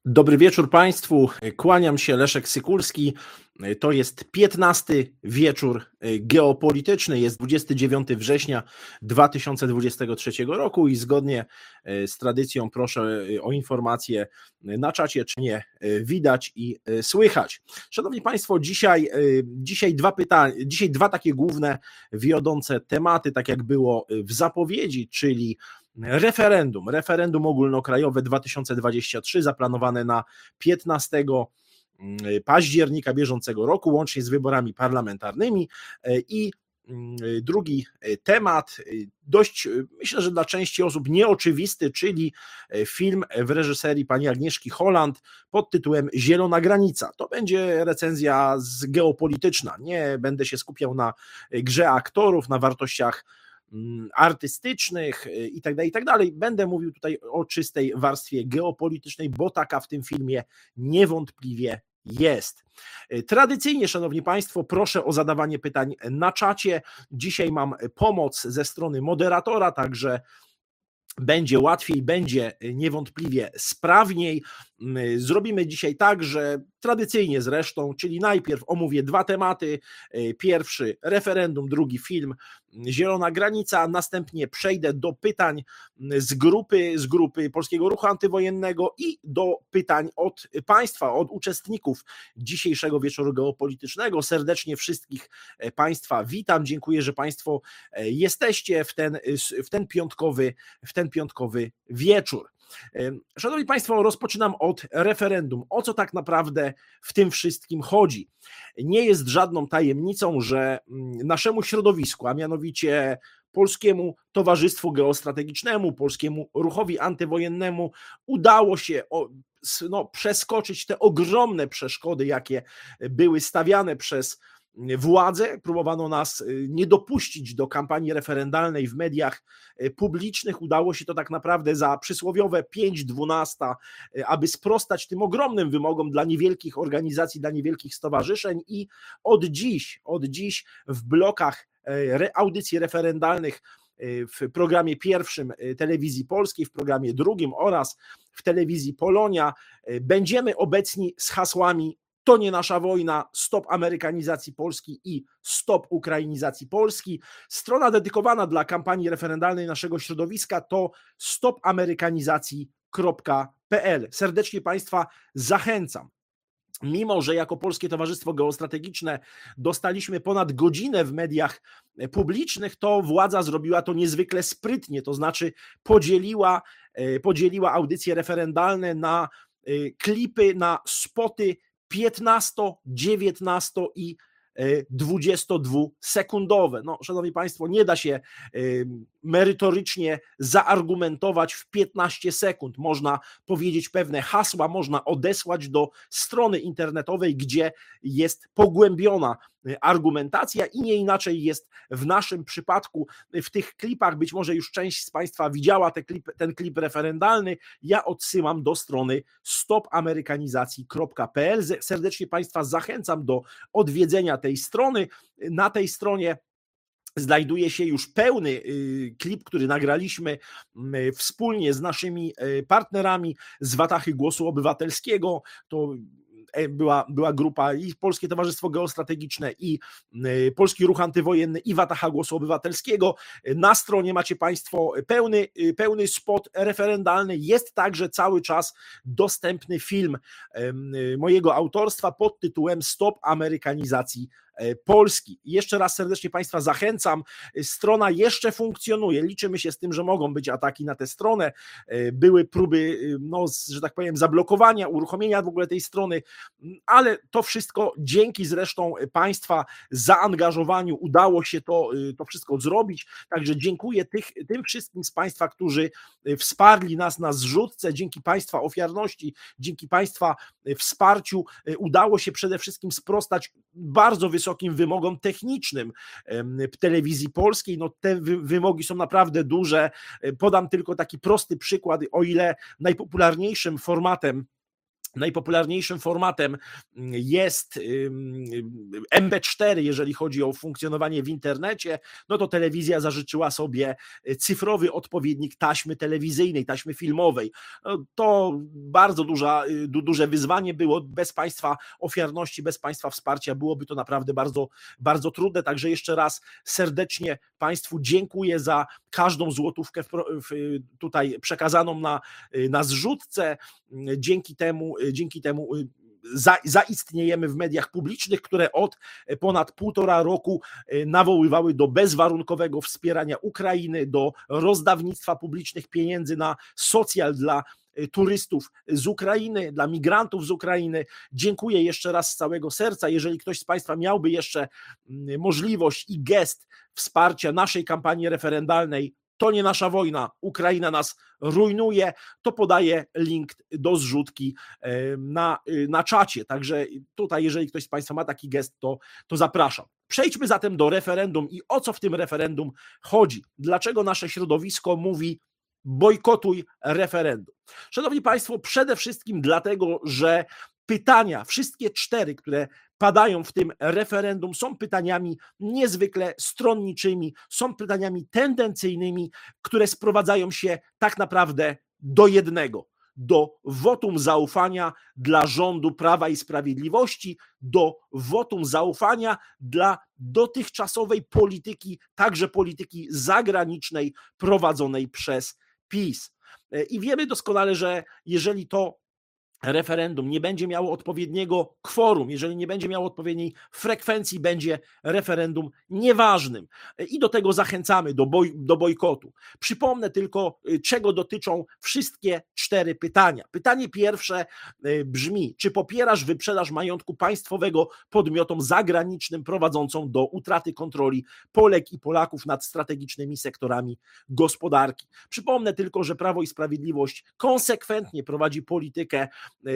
Dobry wieczór Państwu, kłaniam się, Leszek Sykulski. To jest 15. wieczór geopolityczny, jest 29 września 2023 roku i zgodnie z tradycją proszę o informację na czacie, czy mnie widać i słychać. Szanowni Państwo, dzisiaj dwa takie główne wiodące tematy, tak jak było w zapowiedzi, czyli referendum ogólnokrajowe 2023 zaplanowane na 15 października bieżącego roku, łącznie z wyborami parlamentarnymi. I drugi temat, dość myślę, że dla części osób nieoczywisty, czyli film w reżyserii pani Agnieszki Holland pod tytułem Zielona granica. To będzie recenzja geopolityczna, nie będę się skupiał na grze aktorów, na wartościach artystycznych i tak dalej. Będę mówił tutaj o czystej warstwie geopolitycznej, bo taka w tym filmie niewątpliwie jest. Tradycyjnie, szanowni Państwo, proszę o zadawanie pytań na czacie. Dzisiaj mam pomoc ze strony moderatora, także będzie łatwiej, będzie niewątpliwie sprawniej. Zrobimy dzisiaj tak, że tradycyjnie zresztą, czyli najpierw omówię dwa tematy. Pierwszy referendum, drugi film Zielona granica, następnie przejdę do pytań z grupy Polskiego Ruchu Antywojennego i do pytań od Państwa, od uczestników dzisiejszego wieczoru geopolitycznego. Serdecznie wszystkich Państwa witam, dziękuję, że Państwo jesteście w ten piątkowy wieczór. Szanowni Państwo, rozpoczynam od referendum. O co tak naprawdę w tym wszystkim chodzi? Nie jest żadną tajemnicą, że naszemu środowisku, a mianowicie Polskiemu Towarzystwu Geostrategicznemu, Polskiemu Ruchowi Antywojennemu udało się przeskoczyć te ogromne przeszkody, jakie były stawiane przez władze. Próbowano nas nie dopuścić do kampanii referendalnej w mediach publicznych. Udało się to tak naprawdę za przysłowiowe 5/12, aby sprostać tym ogromnym wymogom dla niewielkich organizacji, dla niewielkich stowarzyszeń i od dziś w blokach audycji referendalnych w programie pierwszym Telewizji Polskiej, w programie drugim oraz w telewizji Polonia będziemy obecni z hasłami „To nie nasza wojna”, „Stop amerykanizacji Polski” i „Stop ukrainizacji Polski”. Strona dedykowana dla kampanii referendalnej naszego środowiska to stopamerykanizacji.pl. Serdecznie Państwa zachęcam. Mimo że jako Polskie Towarzystwo Geostrategiczne dostaliśmy ponad godzinę w mediach publicznych, to władza zrobiła to niezwykle sprytnie, to znaczy podzieliła audycje referendalne na klipy, na spoty 15, 19 i 22-sekundowe. Szanowni Państwo, nie da się merytorycznie zaargumentować w 15 sekund. Można powiedzieć pewne hasła, można odesłać do strony internetowej, gdzie jest pogłębiona argumentacja i nie inaczej jest w naszym przypadku. W tych klipach, być może już część z Państwa widziała ten klip referendalny, ja odsyłam do strony stopamerykanizacji.pl. Serdecznie Państwa zachęcam do odwiedzenia tej strony. Na tej stronie znajduje się już pełny klip, który nagraliśmy wspólnie z partnerami z Watachy Głosu Obywatelskiego. To była grupa i Polskie Towarzystwo Geostrategiczne, i Polski Ruch Antywojenny, i Wataha Głosu Obywatelskiego. Na stronie macie Państwo pełny spot referendalny. Jest także cały czas dostępny film mojego autorstwa pod tytułem „Stop amerykanizacji Polski”. Jeszcze raz serdecznie Państwa zachęcam. Strona jeszcze funkcjonuje. Liczymy się z tym, że mogą być ataki na tę stronę. Były próby, że tak powiem, zablokowania, uruchomienia w ogóle tej strony, ale to wszystko dzięki zresztą Państwa zaangażowaniu udało się to wszystko zrobić. Także dziękuję tym wszystkim z Państwa, którzy wsparli nas na zrzutce. Dzięki Państwa ofiarności, dzięki Państwa wsparciu udało się przede wszystkim sprostać bardzo wysokim wymogom technicznym Telewizji Polskiej. Te wymogi są naprawdę duże. Podam tylko taki prosty przykład. O ile najpopularniejszym formatem Najpopularniejszym formatem jest MP4, jeżeli chodzi o funkcjonowanie w internecie, no to telewizja zażyczyła sobie cyfrowy odpowiednik taśmy telewizyjnej, taśmy filmowej. To bardzo duże wyzwanie było. Bez Państwa ofiarności, bez Państwa wsparcia byłoby to naprawdę bardzo, bardzo trudne. Także jeszcze raz serdecznie Państwu dziękuję za każdą złotówkę tutaj przekazaną na zrzutce. Dzięki temu zaistniejemy w mediach publicznych, które od ponad 1,5 roku nawoływały do bezwarunkowego wspierania Ukrainy, do rozdawnictwa publicznych pieniędzy na socjal dla turystów z Ukrainy, dla migrantów z Ukrainy. Dziękuję jeszcze raz z całego serca. Jeżeli ktoś z Państwa miałby jeszcze możliwość i gest wsparcia naszej kampanii referendalnej, to nie nasza wojna, Ukraina nas rujnuje, to podaję link do zrzutki na czacie. Także tutaj, jeżeli ktoś z Państwa ma taki gest, to zapraszam. Przejdźmy zatem do referendum i o co w tym referendum chodzi. Dlaczego nasze środowisko mówi bojkotuj referendum? Szanowni Państwo, przede wszystkim dlatego, że pytania, wszystkie 4, które padają w tym referendum, są pytaniami niezwykle stronniczymi, są pytaniami tendencyjnymi, które sprowadzają się tak naprawdę do jednego: do wotum zaufania dla rządu Prawa i Sprawiedliwości, do wotum zaufania dla dotychczasowej polityki, także polityki zagranicznej prowadzonej przez PiS. I wiemy doskonale, że jeżeli to referendum nie będzie miało odpowiedniego kworum, jeżeli nie będzie miało odpowiedniej frekwencji, będzie referendum nieważnym. I do tego zachęcamy, do bojkotu. Przypomnę tylko, czego dotyczą wszystkie 4 pytania. Pytanie pierwsze brzmi: czy popierasz wyprzedaż majątku państwowego podmiotom zagranicznym prowadzącą do utraty kontroli Polek i Polaków nad strategicznymi sektorami gospodarki? Przypomnę tylko, że Prawo i Sprawiedliwość konsekwentnie prowadzi politykę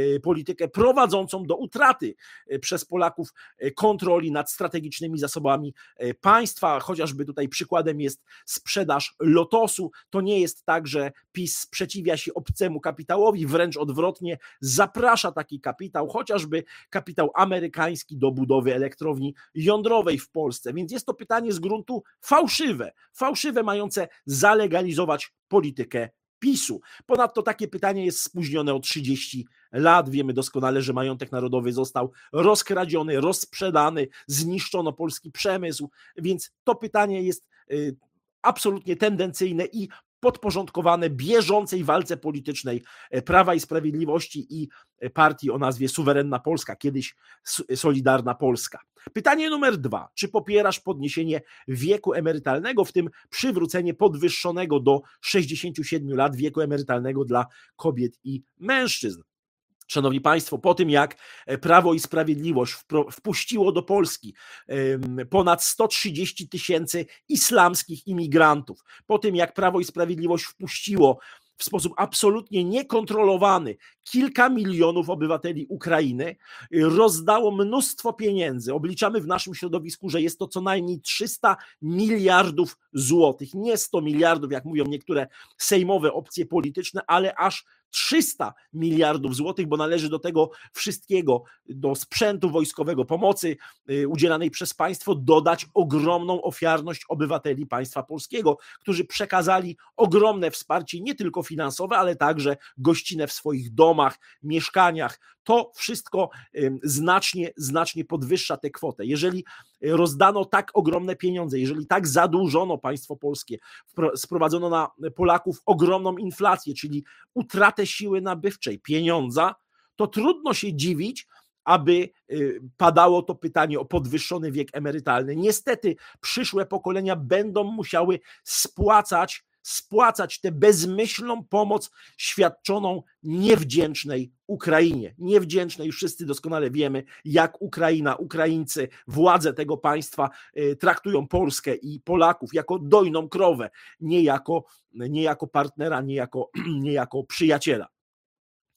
prowadzącą do utraty przez Polaków kontroli nad strategicznymi zasobami państwa. Chociażby tutaj przykładem jest sprzedaż Lotosu. To nie jest tak, że PiS sprzeciwia się obcemu kapitałowi, wręcz odwrotnie, zaprasza taki kapitał, chociażby kapitał amerykański do budowy elektrowni jądrowej w Polsce. Więc jest to pytanie z gruntu fałszywe, mające zalegalizować politykę PiS-u. Ponadto takie pytanie jest spóźnione o 30 lat. Wiemy doskonale, że majątek narodowy został rozkradziony, rozsprzedany, zniszczono polski przemysł, więc to pytanie jest absolutnie tendencyjne i podporządkowane bieżącej walce politycznej Prawa i Sprawiedliwości i partii o nazwie Suwerenna Polska, kiedyś Solidarna Polska. Pytanie numer 2. Czy popierasz podniesienie wieku emerytalnego, w tym przywrócenie podwyższonego do 67 lat wieku emerytalnego dla kobiet i mężczyzn? Szanowni Państwo, po tym jak Prawo i Sprawiedliwość wpuściło do Polski ponad 130 000 islamskich imigrantów, po tym jak Prawo i Sprawiedliwość wpuściło w sposób absolutnie niekontrolowany kilka milionów obywateli Ukrainy, rozdało mnóstwo pieniędzy. Obliczamy w naszym środowisku, że jest to co najmniej 300 miliardów złotych. Nie 100 miliardów, jak mówią niektóre sejmowe opcje polityczne, ale aż 300 miliardów złotych, bo należy do tego wszystkiego, do sprzętu wojskowego, pomocy udzielanej przez państwo, dodać ogromną ofiarność obywateli państwa polskiego, którzy przekazali ogromne wsparcie, nie tylko finansowe, ale także gościnne w swoich domach, mieszkaniach. To wszystko znacznie podwyższa tę kwotę. Jeżeli rozdano tak ogromne pieniądze, jeżeli tak zadłużono państwo polskie, sprowadzono na Polaków ogromną inflację, czyli utratę siły nabywczej, pieniądza, to trudno się dziwić, aby padało to pytanie o podwyższony wiek emerytalny. Niestety przyszłe pokolenia będą musiały spłacać tę bezmyślną pomoc świadczoną niewdzięcznej Ukrainie. Niewdzięcznej, już wszyscy doskonale wiemy, jak Ukraina, Ukraińcy, władze tego państwa traktują Polskę i Polaków jako dojną krowę, nie jako partnera, nie jako przyjaciela.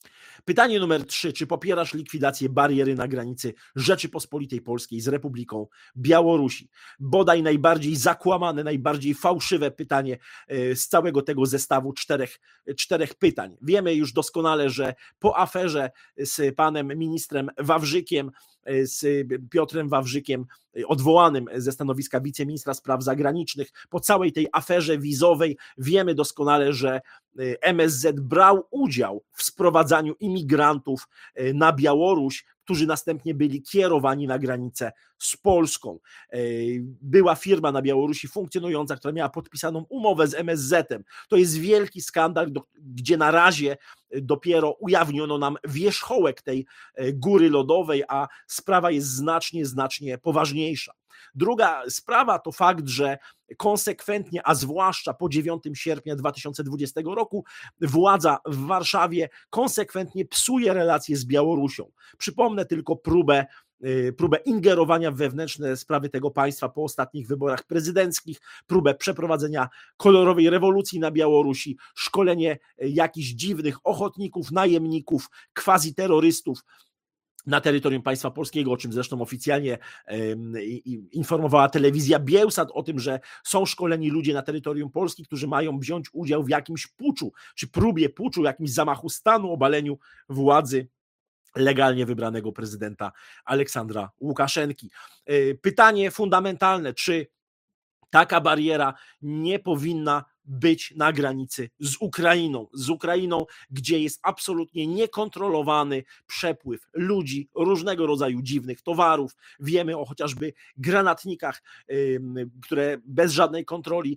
Pytanie numer 3. Czy popierasz likwidację bariery na granicy Rzeczypospolitej Polskiej z Republiką Białorusi? Bodaj najbardziej zakłamane, najbardziej fałszywe pytanie z całego tego zestawu czterech pytań. Wiemy już doskonale, że po aferze z panem ministrem Wawrzykiem, z Piotrem Wawrzykiem, odwołanym ze stanowiska wiceministra spraw zagranicznych, po całej tej aferze wizowej wiemy doskonale, że MSZ brał udział w sprowadzaniu imigrantów na Białoruś, którzy następnie byli kierowani na granicę z Polską. Była firma na Białorusi funkcjonująca, która miała podpisaną umowę z MSZ-em. To jest wielki skandal, gdzie na razie dopiero ujawniono nam wierzchołek tej góry lodowej, a sprawa jest znacznie poważniejsza. Druga sprawa to fakt, że konsekwentnie, a zwłaszcza po 9 sierpnia 2020 roku, władza w Warszawie konsekwentnie psuje relacje z Białorusią. Przypomnę tylko próbę ingerowania w wewnętrzne sprawy tego państwa po ostatnich wyborach prezydenckich, próbę przeprowadzenia kolorowej rewolucji na Białorusi, szkolenie jakichś dziwnych ochotników, najemników, quasi-terrorystów na terytorium państwa polskiego, o czym zresztą oficjalnie informowała telewizja Biełsat, o tym, że są szkoleni ludzie na terytorium Polski, którzy mają wziąć udział w jakimś puczu, czy próbie puczu, jakimś zamachu stanu, obaleniu władzy legalnie wybranego prezydenta Aleksandra Łukaszenki. Pytanie fundamentalne, czy taka bariera nie powinna być na granicy z Ukrainą, gdzie jest absolutnie niekontrolowany przepływ ludzi, różnego rodzaju dziwnych towarów. Wiemy o chociażby granatnikach, które bez żadnej kontroli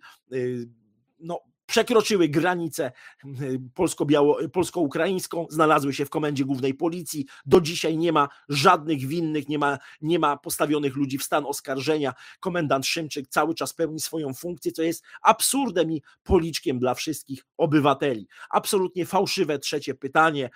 przekroczyły granicę polsko-ukraińską, znalazły się w Komendzie Głównej Policji. Do dzisiaj nie ma żadnych winnych, nie ma postawionych ludzi w stan oskarżenia. Komendant Szymczyk cały czas pełni swoją funkcję, co jest absurdem i policzkiem dla wszystkich obywateli. Absolutnie fałszywe trzecie pytanie,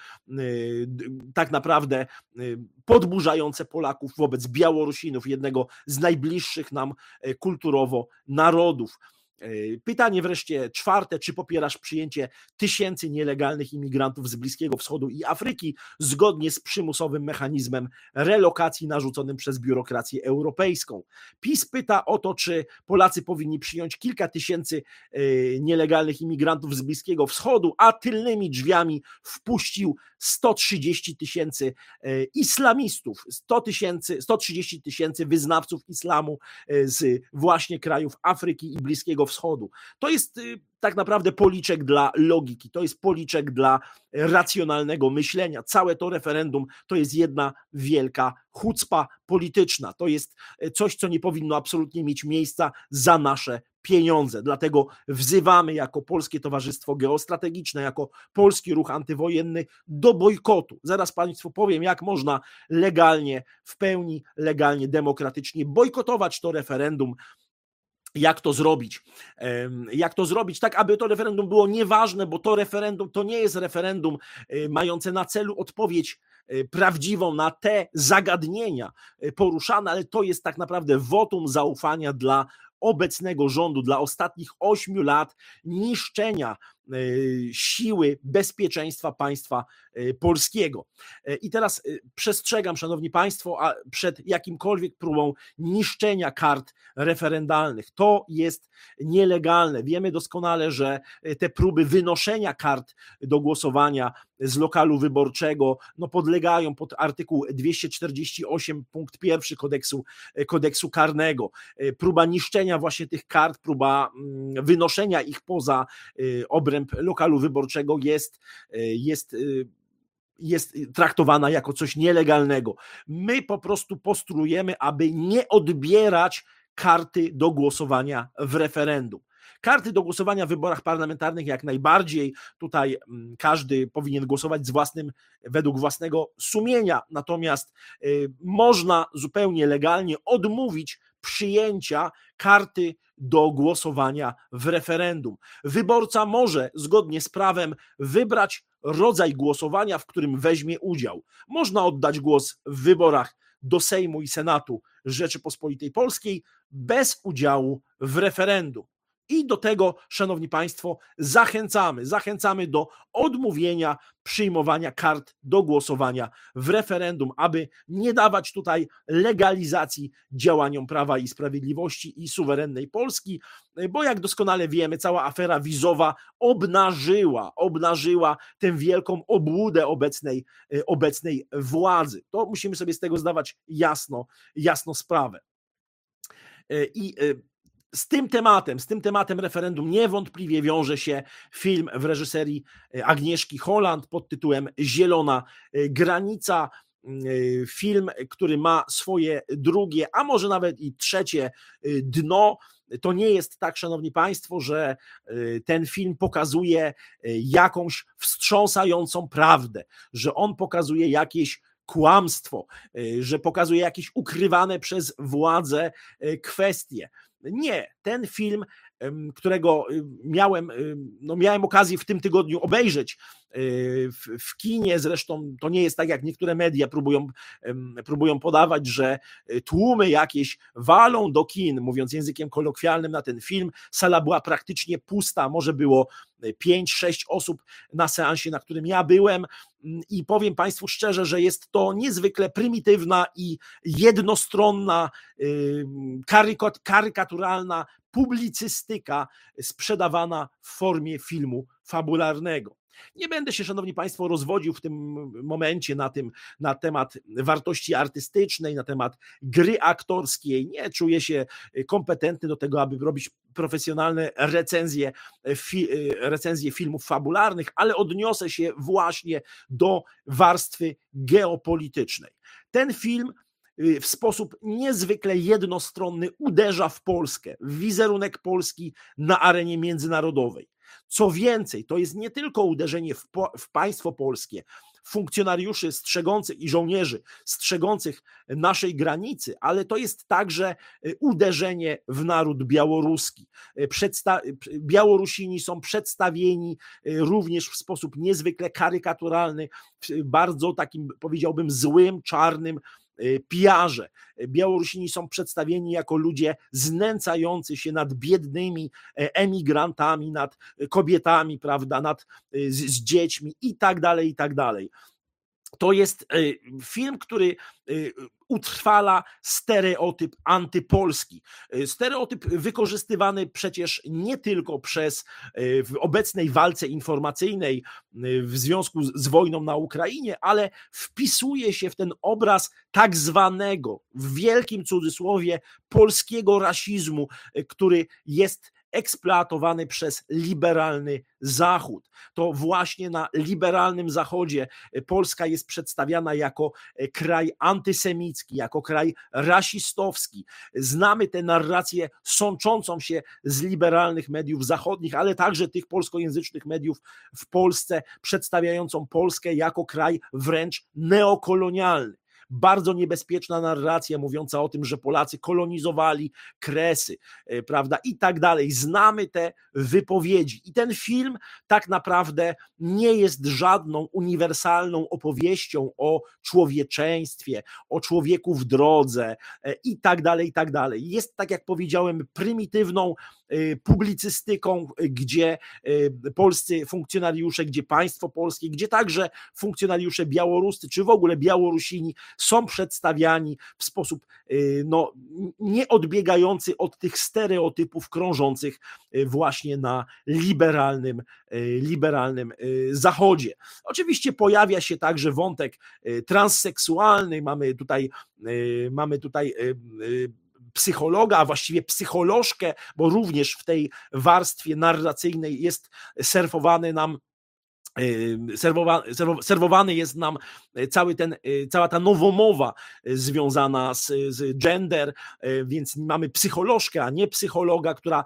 tak naprawdę podburzające Polaków wobec Białorusinów, jednego z najbliższych nam kulturowo narodów. Pytanie wreszcie czwarte, czy popierasz przyjęcie tysięcy nielegalnych imigrantów z Bliskiego Wschodu i Afryki zgodnie z przymusowym mechanizmem relokacji narzuconym przez biurokrację europejską? PiS pyta o to, czy Polacy powinni przyjąć kilka tysięcy nielegalnych imigrantów z Bliskiego Wschodu, a tylnymi drzwiami wpuścił 130 tysięcy islamistów, 130 tysięcy wyznawców islamu z właśnie krajów Afryki i Bliskiego Wschodu. To jest tak naprawdę policzek dla logiki, to jest policzek dla racjonalnego myślenia. Całe to referendum to jest jedna wielka chucpa polityczna. To jest coś, co nie powinno absolutnie mieć miejsca za nasze pieniądze. Dlatego wzywamy jako Polskie Towarzystwo Geostrategiczne, jako Polski Ruch Antywojenny do bojkotu. Zaraz Państwu powiem, jak można legalnie, w pełni legalnie, demokratycznie bojkotować to referendum. Jak to zrobić, tak aby to referendum było nieważne, bo to referendum to nie jest referendum mające na celu odpowiedź prawdziwą na te zagadnienia poruszane, ale to jest tak naprawdę wotum zaufania dla obecnego rządu, dla ostatnich 8 lat niszczenia siły bezpieczeństwa państwa polskiego. I teraz przestrzegam, szanowni państwo, przed jakimkolwiek próbą niszczenia kart referendalnych. To jest nielegalne. Wiemy doskonale, że te próby wynoszenia kart do głosowania z lokalu wyborczego podlegają pod artykuł 248 punkt 1 kodeksu karnego. Próba niszczenia właśnie tych kart, próba wynoszenia ich poza obręb lokalu wyborczego jest traktowana jako coś nielegalnego. My po prostu postulujemy, aby nie odbierać karty do głosowania w referendum. Karty do głosowania w wyborach parlamentarnych jak najbardziej, tutaj każdy powinien głosować według własnego sumienia, natomiast można zupełnie legalnie odmówić przyjęcia karty do głosowania w referendum. Wyborca może zgodnie z prawem wybrać rodzaj głosowania, w którym weźmie udział. Można oddać głos w wyborach do Sejmu i Senatu Rzeczypospolitej Polskiej bez udziału w referendum. I do tego, szanowni państwo, zachęcamy do odmówienia przyjmowania kart do głosowania w referendum, aby nie dawać tutaj legalizacji działaniom Prawa i Sprawiedliwości i suwerennej Polski, bo jak doskonale wiemy, cała afera wizowa obnażyła tę wielką obłudę obecnej władzy. To musimy sobie z tego zdawać jasno sprawę. I z tym tematem referendum niewątpliwie wiąże się film w reżyserii Agnieszki Holland pod tytułem Zielona granica. Film, który ma swoje drugie, a może nawet i trzecie dno. To nie jest tak, szanowni państwo, że ten film pokazuje jakąś wstrząsającą prawdę, że on pokazuje jakieś kłamstwo, że pokazuje jakieś ukrywane przez władzę kwestie. Nie, ten film, którego miałem okazję w tym tygodniu obejrzeć w kinie, zresztą to nie jest tak, jak niektóre media próbują podawać, że tłumy jakieś walą do kin, mówiąc językiem kolokwialnym, na ten film. Sala była praktycznie pusta, może było 5-6 osób na seansie, na którym ja byłem, i powiem państwu szczerze, że jest to niezwykle prymitywna i jednostronna, karykaturalna publicystyka sprzedawana w formie filmu fabularnego. Nie będę się, szanowni państwo, rozwodził w tym momencie na temat wartości artystycznej, na temat gry aktorskiej. Nie czuję się kompetentny do tego, aby robić profesjonalne recenzje filmów fabularnych, ale odniosę się właśnie do warstwy geopolitycznej. Ten film w sposób niezwykle jednostronny uderza w Polskę, w wizerunek Polski na arenie międzynarodowej. Co więcej, to jest nie tylko uderzenie w państwo polskie, funkcjonariuszy strzegących i żołnierzy strzegących naszej granicy, ale to jest także uderzenie w naród białoruski. Białorusini są przedstawieni również w sposób niezwykle karykaturalny, bardzo takim, powiedziałbym, złym, czarnym PR-ze. Białorusini są przedstawieni jako ludzie znęcający się nad biednymi emigrantami, nad kobietami, prawda, z dziećmi i tak dalej. To jest film, który utrwala stereotyp antypolski. Stereotyp wykorzystywany przecież nie tylko w obecnej walce informacyjnej w związku z wojną na Ukrainie, ale wpisuje się w ten obraz tak zwanego, w wielkim cudzysłowie, polskiego rasizmu, który jest eksploatowany przez liberalny Zachód. To właśnie na liberalnym Zachodzie Polska jest przedstawiana jako kraj antysemicki, jako kraj rasistowski. Znamy tę narrację sączącą się z liberalnych mediów zachodnich, ale także tych polskojęzycznych mediów w Polsce, przedstawiającą Polskę jako kraj wręcz neokolonialny. Bardzo niebezpieczna narracja mówiąca o tym, że Polacy kolonizowali Kresy, prawda, i tak dalej. Znamy te wypowiedzi i ten film tak naprawdę nie jest żadną uniwersalną opowieścią o człowieczeństwie, o człowieku w drodze i tak dalej. Jest, tak jak powiedziałem, prymitywną publicystyką, gdzie polscy funkcjonariusze, gdzie państwo polskie, gdzie także funkcjonariusze białoruscy, czy w ogóle Białorusini są przedstawiani w sposób nieodbiegający od tych stereotypów krążących właśnie na liberalnym Zachodzie. Oczywiście pojawia się także wątek transseksualny, mamy tutaj psychologa, a właściwie psycholożkę, bo również w tej warstwie narracyjnej jest serwowany jest nam cała ta nowomowa związana z gender, więc mamy psycholożkę, a nie psychologa, która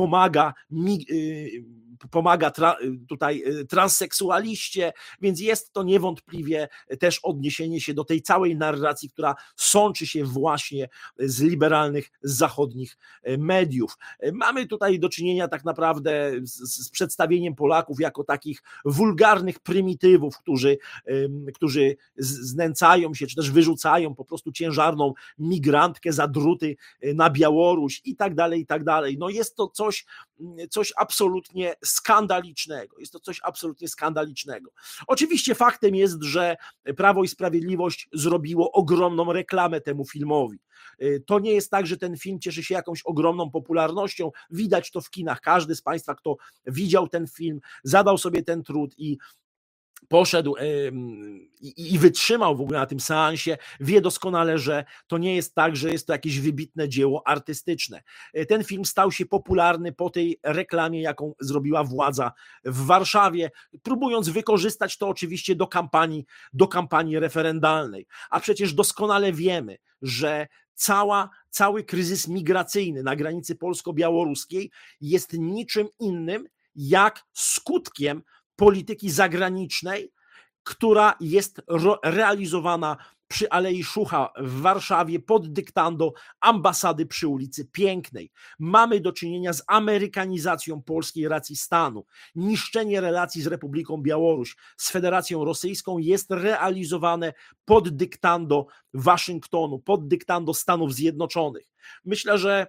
pomaga tutaj transseksualiście, więc jest to niewątpliwie też odniesienie się do tej całej narracji, która sączy się właśnie z liberalnych zachodnich mediów. Mamy tutaj do czynienia tak naprawdę z przedstawieniem Polaków jako takich wulgarnych wulgarnych prymitywów, którzy znęcają się, czy też wyrzucają po prostu ciężarną migrantkę za druty na Białoruś i tak dalej, i tak dalej. No jest to coś absolutnie skandalicznego. Jest to coś absolutnie skandalicznego. Oczywiście faktem jest, że Prawo i Sprawiedliwość zrobiło ogromną reklamę temu filmowi. To nie jest tak, że ten film cieszy się jakąś ogromną popularnością. Widać to w kinach. Każdy z Państwa, kto widział ten film, zadał sobie ten trud i poszedł i wytrzymał w ogóle na tym seansie, wie doskonale, że to nie jest tak, że jest to jakieś wybitne dzieło artystyczne. Ten film stał się popularny po tej reklamie, jaką zrobiła władza w Warszawie, próbując wykorzystać to oczywiście do kampanii referendalnej. A przecież doskonale wiemy, że cały kryzys migracyjny na granicy polsko-białoruskiej jest niczym innym jak skutkiem polityki zagranicznej, która jest realizowana przy Alei Szucha w Warszawie pod dyktando ambasady przy ulicy Pięknej. Mamy do czynienia z amerykanizacją polskiej racji stanu. Niszczenie relacji z Republiką Białoruś, z Federacją Rosyjską jest realizowane pod dyktando Waszyngtonu, pod dyktando Stanów Zjednoczonych. Myślę, że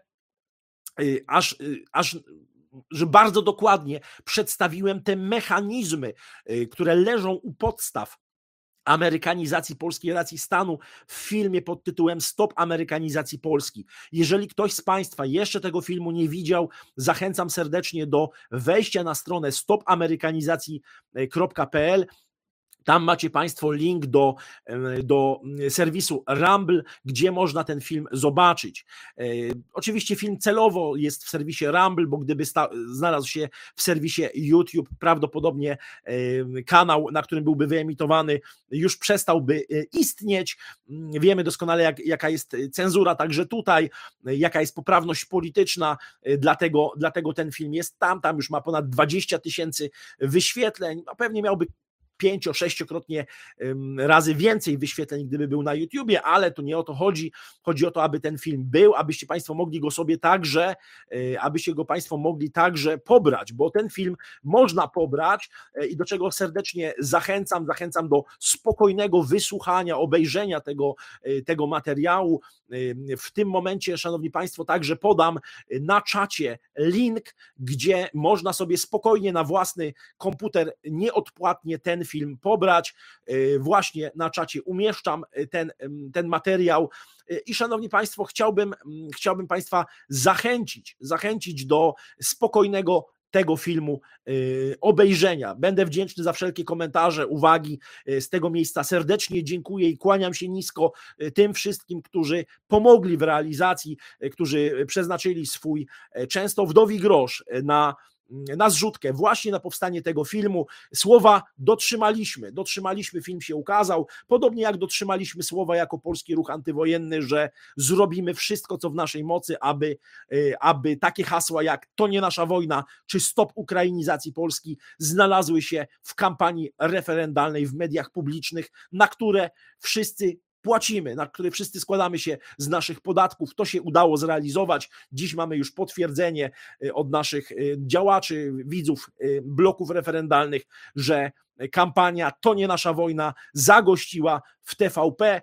że bardzo dokładnie przedstawiłem te mechanizmy, które leżą u podstaw amerykanizacji polskiej racji stanu w filmie pod tytułem Stop amerykanizacji Polski. Jeżeli ktoś z Państwa jeszcze tego filmu nie widział, zachęcam serdecznie do wejścia na stronę stopamerykanizacji.pl. Tam macie Państwo link do serwisu Rumble, gdzie można ten film zobaczyć. Oczywiście film celowo jest w serwisie Rumble, bo gdyby znalazł się w serwisie YouTube, prawdopodobnie kanał, na którym byłby wyemitowany, już przestałby istnieć. Wiemy doskonale, jaka jest cenzura także tutaj, jaka jest poprawność polityczna, dlatego ten film jest tam już ma ponad 20 000 wyświetleń, a pewnie miałby 5-6-krotnie razy więcej wyświetleń, gdyby był na YouTubie, ale to nie o to chodzi. Chodzi o to, aby ten film był, abyście Państwo mogli go sobie także, pobrać, bo ten film można pobrać i do czego serdecznie zachęcam do spokojnego wysłuchania, obejrzenia tego materiału. W tym momencie, Szanowni Państwo, także podam na czacie link, gdzie można sobie spokojnie na własny komputer nieodpłatnie ten film pobrać. Właśnie na czacie umieszczam ten materiał i Szanowni Państwo, chciałbym Państwa zachęcić do spokojnego tego filmu obejrzenia. Będę wdzięczny za wszelkie komentarze, uwagi. Z tego miejsca serdecznie dziękuję i kłaniam się nisko tym wszystkim, którzy pomogli w realizacji, którzy przeznaczyli swój często wdowi grosz na zrzutkę, właśnie na powstanie tego filmu. Słowa dotrzymaliśmy, film się ukazał, podobnie jak dotrzymaliśmy słowa jako Polski Ruch Antywojenny, że zrobimy wszystko, co w naszej mocy, aby takie hasła jak to nie nasza wojna, czy stop ukrainizacji Polski znalazły się w kampanii referendalnej w mediach publicznych, na które wszyscy płacimy, na które wszyscy składamy się z naszych podatków. To się udało zrealizować. Dziś mamy już potwierdzenie od naszych działaczy, widzów bloków referendalnych, że kampania To nie nasza wojna zagościła w TVP.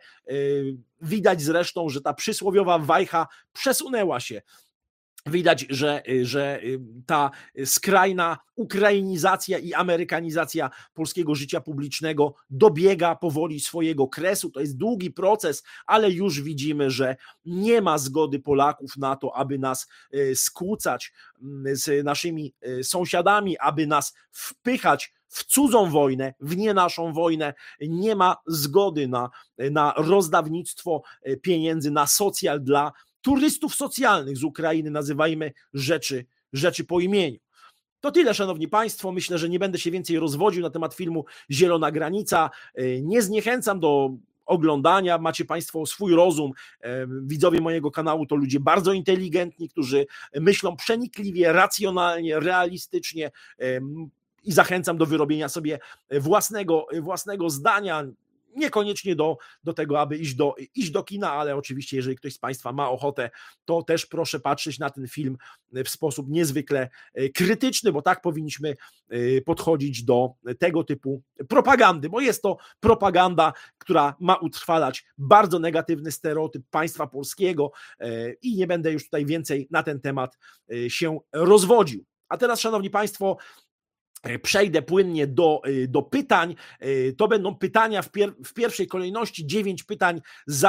Widać zresztą, że ta przysłowiowa wajcha przesunęła się. Widać, że ta skrajna ukrainizacja i amerykanizacja polskiego życia publicznego dobiega powoli swojego kresu. To jest długi proces, ale już widzimy, że nie ma zgody Polaków na to, aby nas skłócać z naszymi sąsiadami, aby nas wpychać w cudzą wojnę, w nie naszą wojnę. Nie ma zgody na rozdawnictwo pieniędzy, na socjal dla turystów socjalnych z Ukrainy, nazywajmy rzeczy po imieniu. To tyle, Szanowni Państwo. Myślę, że nie będę się więcej rozwodził na temat filmu Zielona Granica. Nie zniechęcam do oglądania. Macie Państwo swój rozum. Widzowie mojego kanału to ludzie bardzo inteligentni, którzy myślą przenikliwie, racjonalnie, realistycznie i zachęcam do wyrobienia sobie własnego zdania. Niekoniecznie do tego, aby iść do kina, ale oczywiście, jeżeli ktoś z Państwa ma ochotę, to też proszę patrzeć na ten film w sposób niezwykle krytyczny, bo tak powinniśmy podchodzić do tego typu propagandy, bo jest to propaganda, która ma utrwalać bardzo negatywny stereotyp państwa polskiego i nie będę już tutaj więcej na ten temat się rozwodził. A teraz, szanowni Państwo, przejdę płynnie do pytań. To będą pytania w pierwszej kolejności, 9 pytań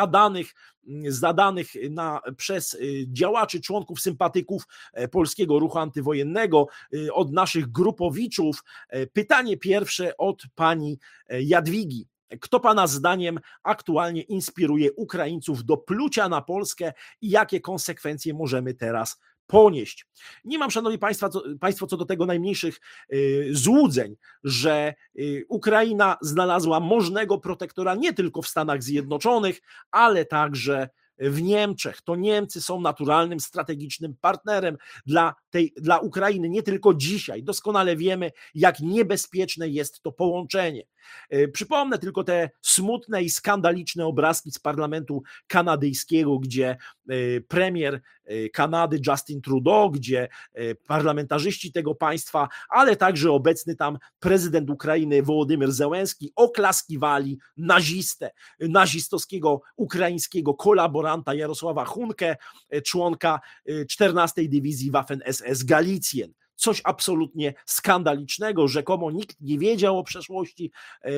zadanych przez działaczy, członków, sympatyków Polskiego Ruchu Antywojennego, od naszych grupowiczów. Pytanie pierwsze od pani Jadwigi. Kto Pana zdaniem aktualnie inspiruje Ukraińców do plucia na Polskę i jakie konsekwencje możemy teraz ponieść? Nie mam, szanowni Państwo, co do tego najmniejszych złudzeń, że Ukraina znalazła możnego protektora nie tylko w Stanach Zjednoczonych, ale także w Niemczech. To Niemcy są naturalnym, strategicznym partnerem dla Ukrainy, nie tylko dzisiaj. Doskonale wiemy, jak niebezpieczne jest to połączenie. Przypomnę tylko te smutne i skandaliczne obrazki z parlamentu kanadyjskiego, gdzie premier Kanady Justin Trudeau, gdzie parlamentarzyści tego państwa, ale także obecny tam prezydent Ukrainy Wołodymyr Zełenski oklaskiwali nazistowskiego ukraińskiego kolaboranta Jarosława Hunkę, członka 14. Dywizji Waffen-SS Galicjen. Coś absolutnie skandalicznego, rzekomo nikt nie wiedział o przeszłości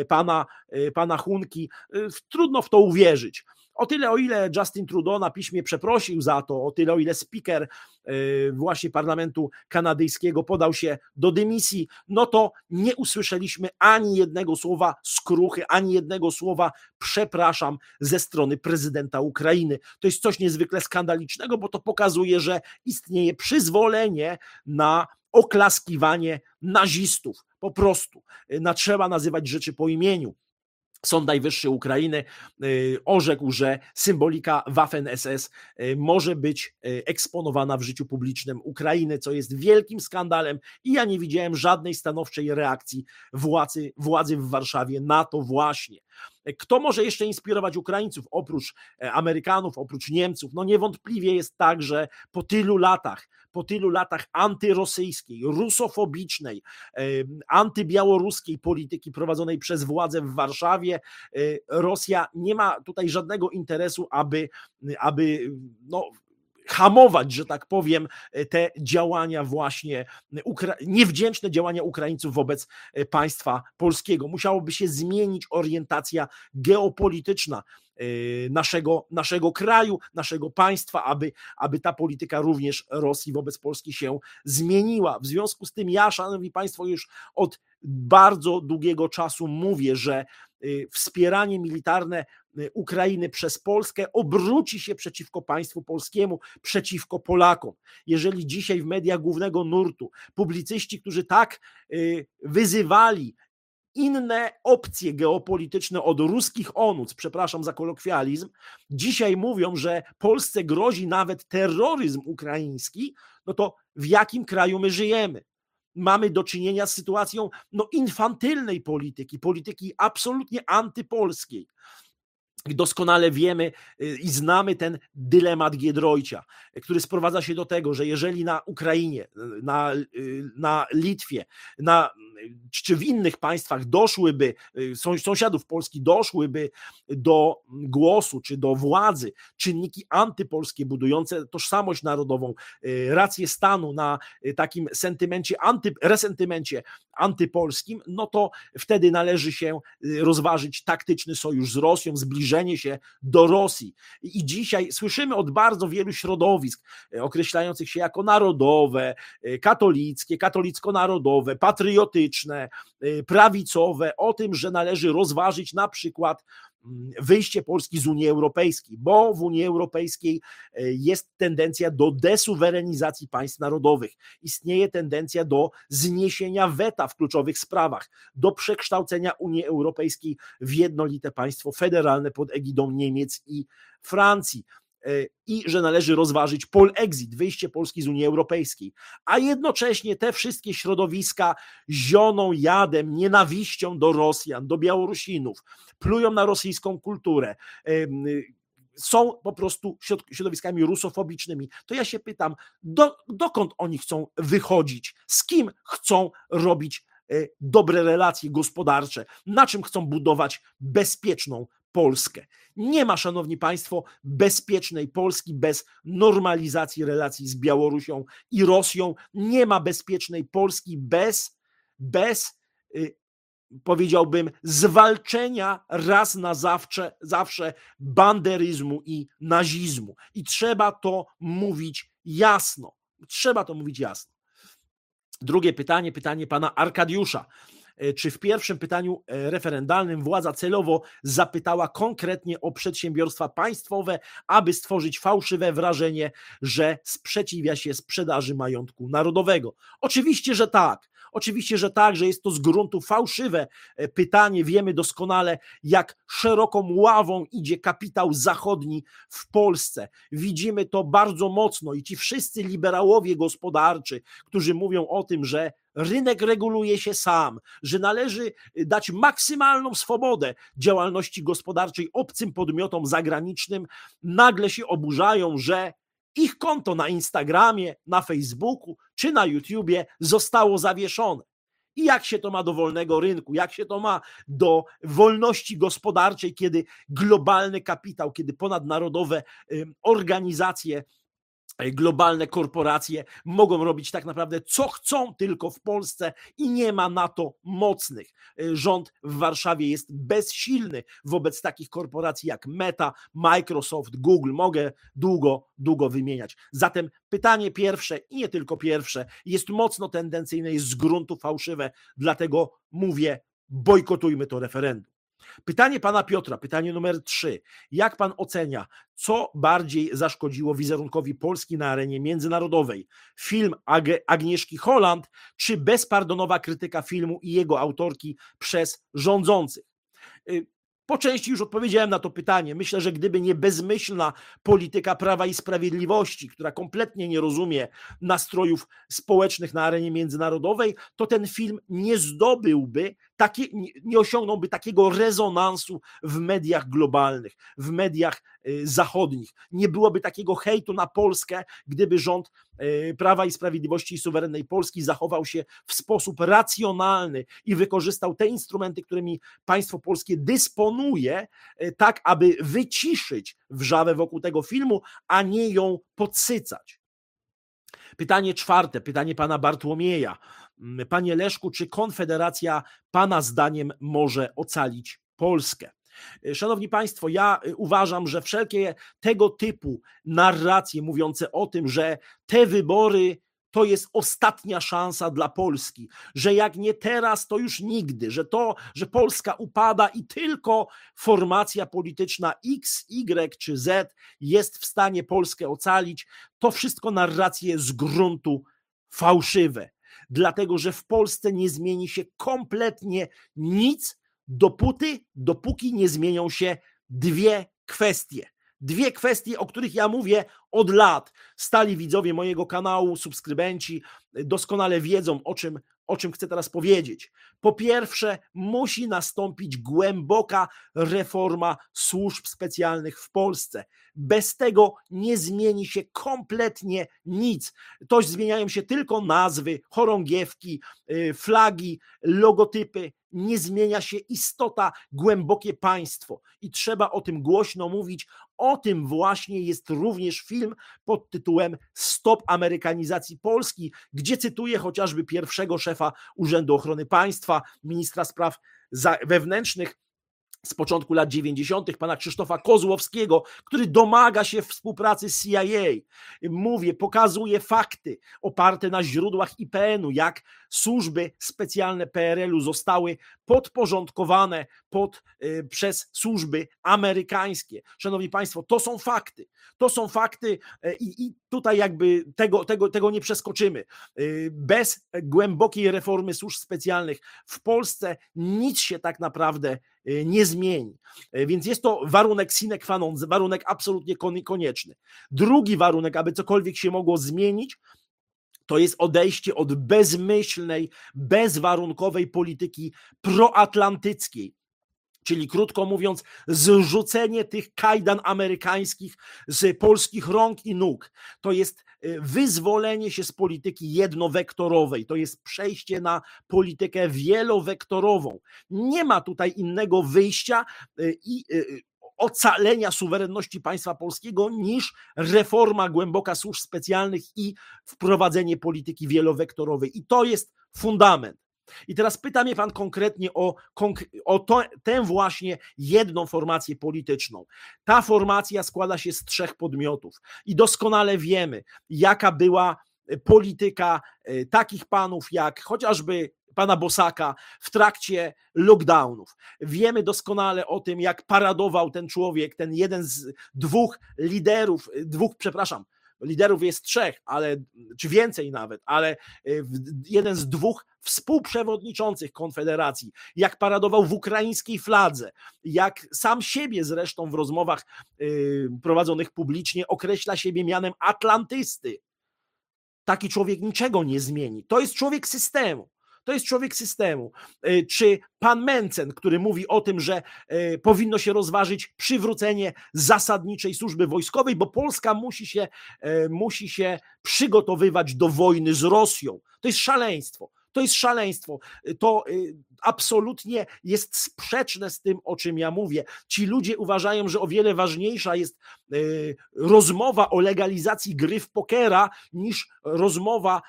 pana Hunki. Trudno w to uwierzyć. O tyle, o ile Justin Trudeau na piśmie przeprosił za to, o tyle, o ile speaker właśnie parlamentu kanadyjskiego podał się do dymisji, no to nie usłyszeliśmy ani jednego słowa skruchy, ani jednego słowa przepraszam ze strony prezydenta Ukrainy. To jest coś niezwykle skandalicznego, bo to pokazuje, że istnieje przyzwolenie na oklaskiwanie nazistów. Po prostu trzeba nazywać rzeczy po imieniu. Sąd Najwyższy Ukrainy orzekł, że symbolika Waffen-SS może być eksponowana w życiu publicznym Ukrainy, co jest wielkim skandalem i ja nie widziałem żadnej stanowczej reakcji władzy w Warszawie na to właśnie. Kto może jeszcze inspirować Ukraińców oprócz Amerykanów, oprócz Niemców? No niewątpliwie jest tak, że po tylu latach antyrosyjskiej, rusofobicznej, antybiałoruskiej polityki prowadzonej przez władzę w Warszawie, Rosja nie ma tutaj żadnego interesu, aby hamować, że tak powiem, te działania właśnie, niewdzięczne działania Ukraińców wobec państwa polskiego. Musiałoby się zmienić orientacja geopolityczna naszego kraju, naszego państwa, aby ta polityka również Rosji wobec Polski się zmieniła. W związku z tym ja, szanowni państwo, już od bardzo długiego czasu mówię, że wspieranie militarne Ukrainy przez Polskę obróci się przeciwko państwu polskiemu, przeciwko Polakom. Jeżeli dzisiaj w mediach głównego nurtu publicyści, którzy tak wyzywali inne opcje geopolityczne od ruskich onuc, przepraszam za kolokwializm, dzisiaj mówią, że Polsce grozi nawet terroryzm ukraiński, no to w jakim kraju my żyjemy? Mamy do czynienia z sytuacją infantylnej polityki absolutnie antypolskiej. Doskonale wiemy i znamy ten dylemat Giedroycia, który sprowadza się do tego, że jeżeli na Ukrainie, na Litwie, czy w innych państwach sąsiadów Polski doszłyby do głosu, czy do władzy czynniki antypolskie, budujące tożsamość narodową, rację stanu na takim resentymencie antypolskim, no to wtedy należy się rozważyć taktyczny sojusz z Rosją, zbliżenie się do Rosji. I dzisiaj słyszymy od bardzo wielu środowisk określających się jako narodowe, katolickie, katolicko-narodowe, patriotyczne, prawicowe, o tym, że należy rozważyć na przykład wyjście Polski z Unii Europejskiej, bo w Unii Europejskiej jest tendencja do desuwerenizacji państw narodowych. Istnieje tendencja do zniesienia weta w kluczowych sprawach, do przekształcenia Unii Europejskiej w jednolite państwo federalne pod egidą Niemiec i Francji. i że należy rozważyć polexit, wyjście Polski z Unii Europejskiej. A jednocześnie te wszystkie środowiska zioną jadem, nienawiścią do Rosjan, do Białorusinów, plują na rosyjską kulturę, są po prostu środowiskami rusofobicznymi. To ja się pytam, dokąd oni chcą wychodzić, z kim chcą robić dobre relacje gospodarcze, na czym chcą budować bezpieczną Polskę. Nie ma, szanowni państwo, bezpiecznej Polski bez normalizacji relacji z Białorusią i Rosją. Nie ma bezpiecznej Polski bez powiedziałbym, zwalczenia raz na zawsze banderyzmu i nazizmu. I trzeba to mówić jasno. Trzeba to mówić jasno. Drugie pytanie pana Arkadiusza. Czy w pierwszym pytaniu referendalnym władza celowo zapytała konkretnie o przedsiębiorstwa państwowe, aby stworzyć fałszywe wrażenie, że sprzeciwia się sprzedaży majątku narodowego? Oczywiście, że tak. Oczywiście, że tak, że jest to z gruntu fałszywe pytanie. Wiemy doskonale, jak szeroką ławą idzie kapitał zachodni w Polsce. Widzimy to bardzo mocno i ci wszyscy liberałowie gospodarczy, którzy mówią o tym, że rynek reguluje się sam, że należy dać maksymalną swobodę działalności gospodarczej obcym podmiotom zagranicznym, nagle się oburzają, że ich konto na Instagramie, na Facebooku czy na YouTubie zostało zawieszone. I jak się to ma do wolnego rynku, jak się to ma do wolności gospodarczej, kiedy globalny kapitał, kiedy ponadnarodowe organizacje, globalne korporacje mogą robić tak naprawdę co chcą tylko w Polsce i nie ma na to mocnych. Rząd w Warszawie jest bezsilny wobec takich korporacji jak Meta, Microsoft, Google. Mogę długo wymieniać. Zatem pytanie pierwsze i nie tylko pierwsze jest mocno tendencyjne, jest z gruntu fałszywe, dlatego mówię, bojkotujmy to referendum. Pytanie pana Piotra, pytanie numer 3. Jak pan ocenia, co bardziej zaszkodziło wizerunkowi Polski na arenie międzynarodowej? Film Agnieszki Holland czy bezpardonowa krytyka filmu i jego autorki przez rządzących? Po części już odpowiedziałem na to pytanie. Myślę, że gdyby nie bezmyślna polityka Prawa i Sprawiedliwości, która kompletnie nie rozumie nastrojów społecznych na arenie międzynarodowej, to ten film nie zdobyłby, nie osiągnąłby takiego rezonansu w mediach globalnych, w mediach zachodnich. Nie byłoby takiego hejtu na Polskę, gdyby rząd Prawa i Sprawiedliwości i suwerennej Polski zachował się w sposób racjonalny i wykorzystał te instrumenty, którymi państwo polskie dysponuje, tak aby wyciszyć wrzawę wokół tego filmu, a nie ją podsycać. Pytanie 4, pytanie pana Bartłomieja. Panie Leszku, czy Konfederacja pana zdaniem może ocalić Polskę? Szanowni Państwo, ja uważam, że wszelkie tego typu narracje mówiące o tym, że te wybory to jest ostatnia szansa dla Polski, że jak nie teraz, to już nigdy, że Polska upada i tylko formacja polityczna X, Y czy Z jest w stanie Polskę ocalić, to wszystko narracje z gruntu fałszywe. Dlatego, że w Polsce nie zmieni się kompletnie nic, dopóki nie zmienią się dwie kwestie. Dwie kwestie, o których ja mówię od lat. Stali widzowie mojego kanału, subskrybenci doskonale wiedzą, o czym chcę teraz powiedzieć. Po pierwsze, musi nastąpić głęboka reforma służb specjalnych w Polsce. Bez tego nie zmieni się kompletnie nic. To zmieniają się tylko nazwy, chorągiewki, flagi, logotypy. Nie zmienia się istota, głębokie państwo. I trzeba o tym głośno mówić. O tym właśnie jest również film pod tytułem Stop amerykanizacji Polski, gdzie cytuję chociażby pierwszego szefa Urzędu Ochrony Państwa, ministra spraw wewnętrznych z początku lat 90., pana Krzysztofa Kozłowskiego, który domaga się współpracy z CIA. Mówię, pokazuje fakty oparte na źródłach IPN-u, jak służby specjalne PRL-u zostały podporządkowane przez służby amerykańskie. Szanowni Państwo, to są fakty. To są fakty i tutaj jakby tego nie przeskoczymy. Bez głębokiej reformy służb specjalnych w Polsce nic się tak naprawdę nie zmieni. Więc jest to warunek sine qua non, warunek absolutnie konieczny. Drugi warunek, aby cokolwiek się mogło zmienić, to jest odejście od bezmyślnej, bezwarunkowej polityki proatlantyckiej. Czyli krótko mówiąc, zrzucenie tych kajdan amerykańskich z polskich rąk i nóg. To jest wyzwolenie się z polityki jednowektorowej. To jest przejście na politykę wielowektorową. Nie ma tutaj innego wyjścia i ocalenia suwerenności państwa polskiego niż reforma głęboka służb specjalnych i wprowadzenie polityki wielowektorowej. I to jest fundament. I teraz pyta mnie pan konkretnie o tę właśnie jedną formację polityczną. Ta formacja składa się z 3 podmiotów i doskonale wiemy, jaka była polityka takich panów jak chociażby pana Bosaka w trakcie lockdownów. Wiemy doskonale o tym, jak paradował ten człowiek, ten jeden z 2 liderów, liderów jest 3, czy więcej nawet, ale jeden z 2 współprzewodniczących Konfederacji, jak paradował w ukraińskiej fladze, jak sam siebie zresztą w rozmowach prowadzonych publicznie określa siebie mianem atlantysty. Taki człowiek niczego nie zmieni. To jest człowiek systemu. To jest człowiek systemu. Czy pan Mencen, który mówi o tym, że powinno się rozważyć przywrócenie zasadniczej służby wojskowej, bo Polska musi się przygotowywać do wojny z Rosją. To jest szaleństwo. To jest szaleństwo. To absolutnie jest sprzeczne z tym, o czym ja mówię. Ci ludzie uważają, że o wiele ważniejsza jest rozmowa o legalizacji gry w pokera niż rozmowa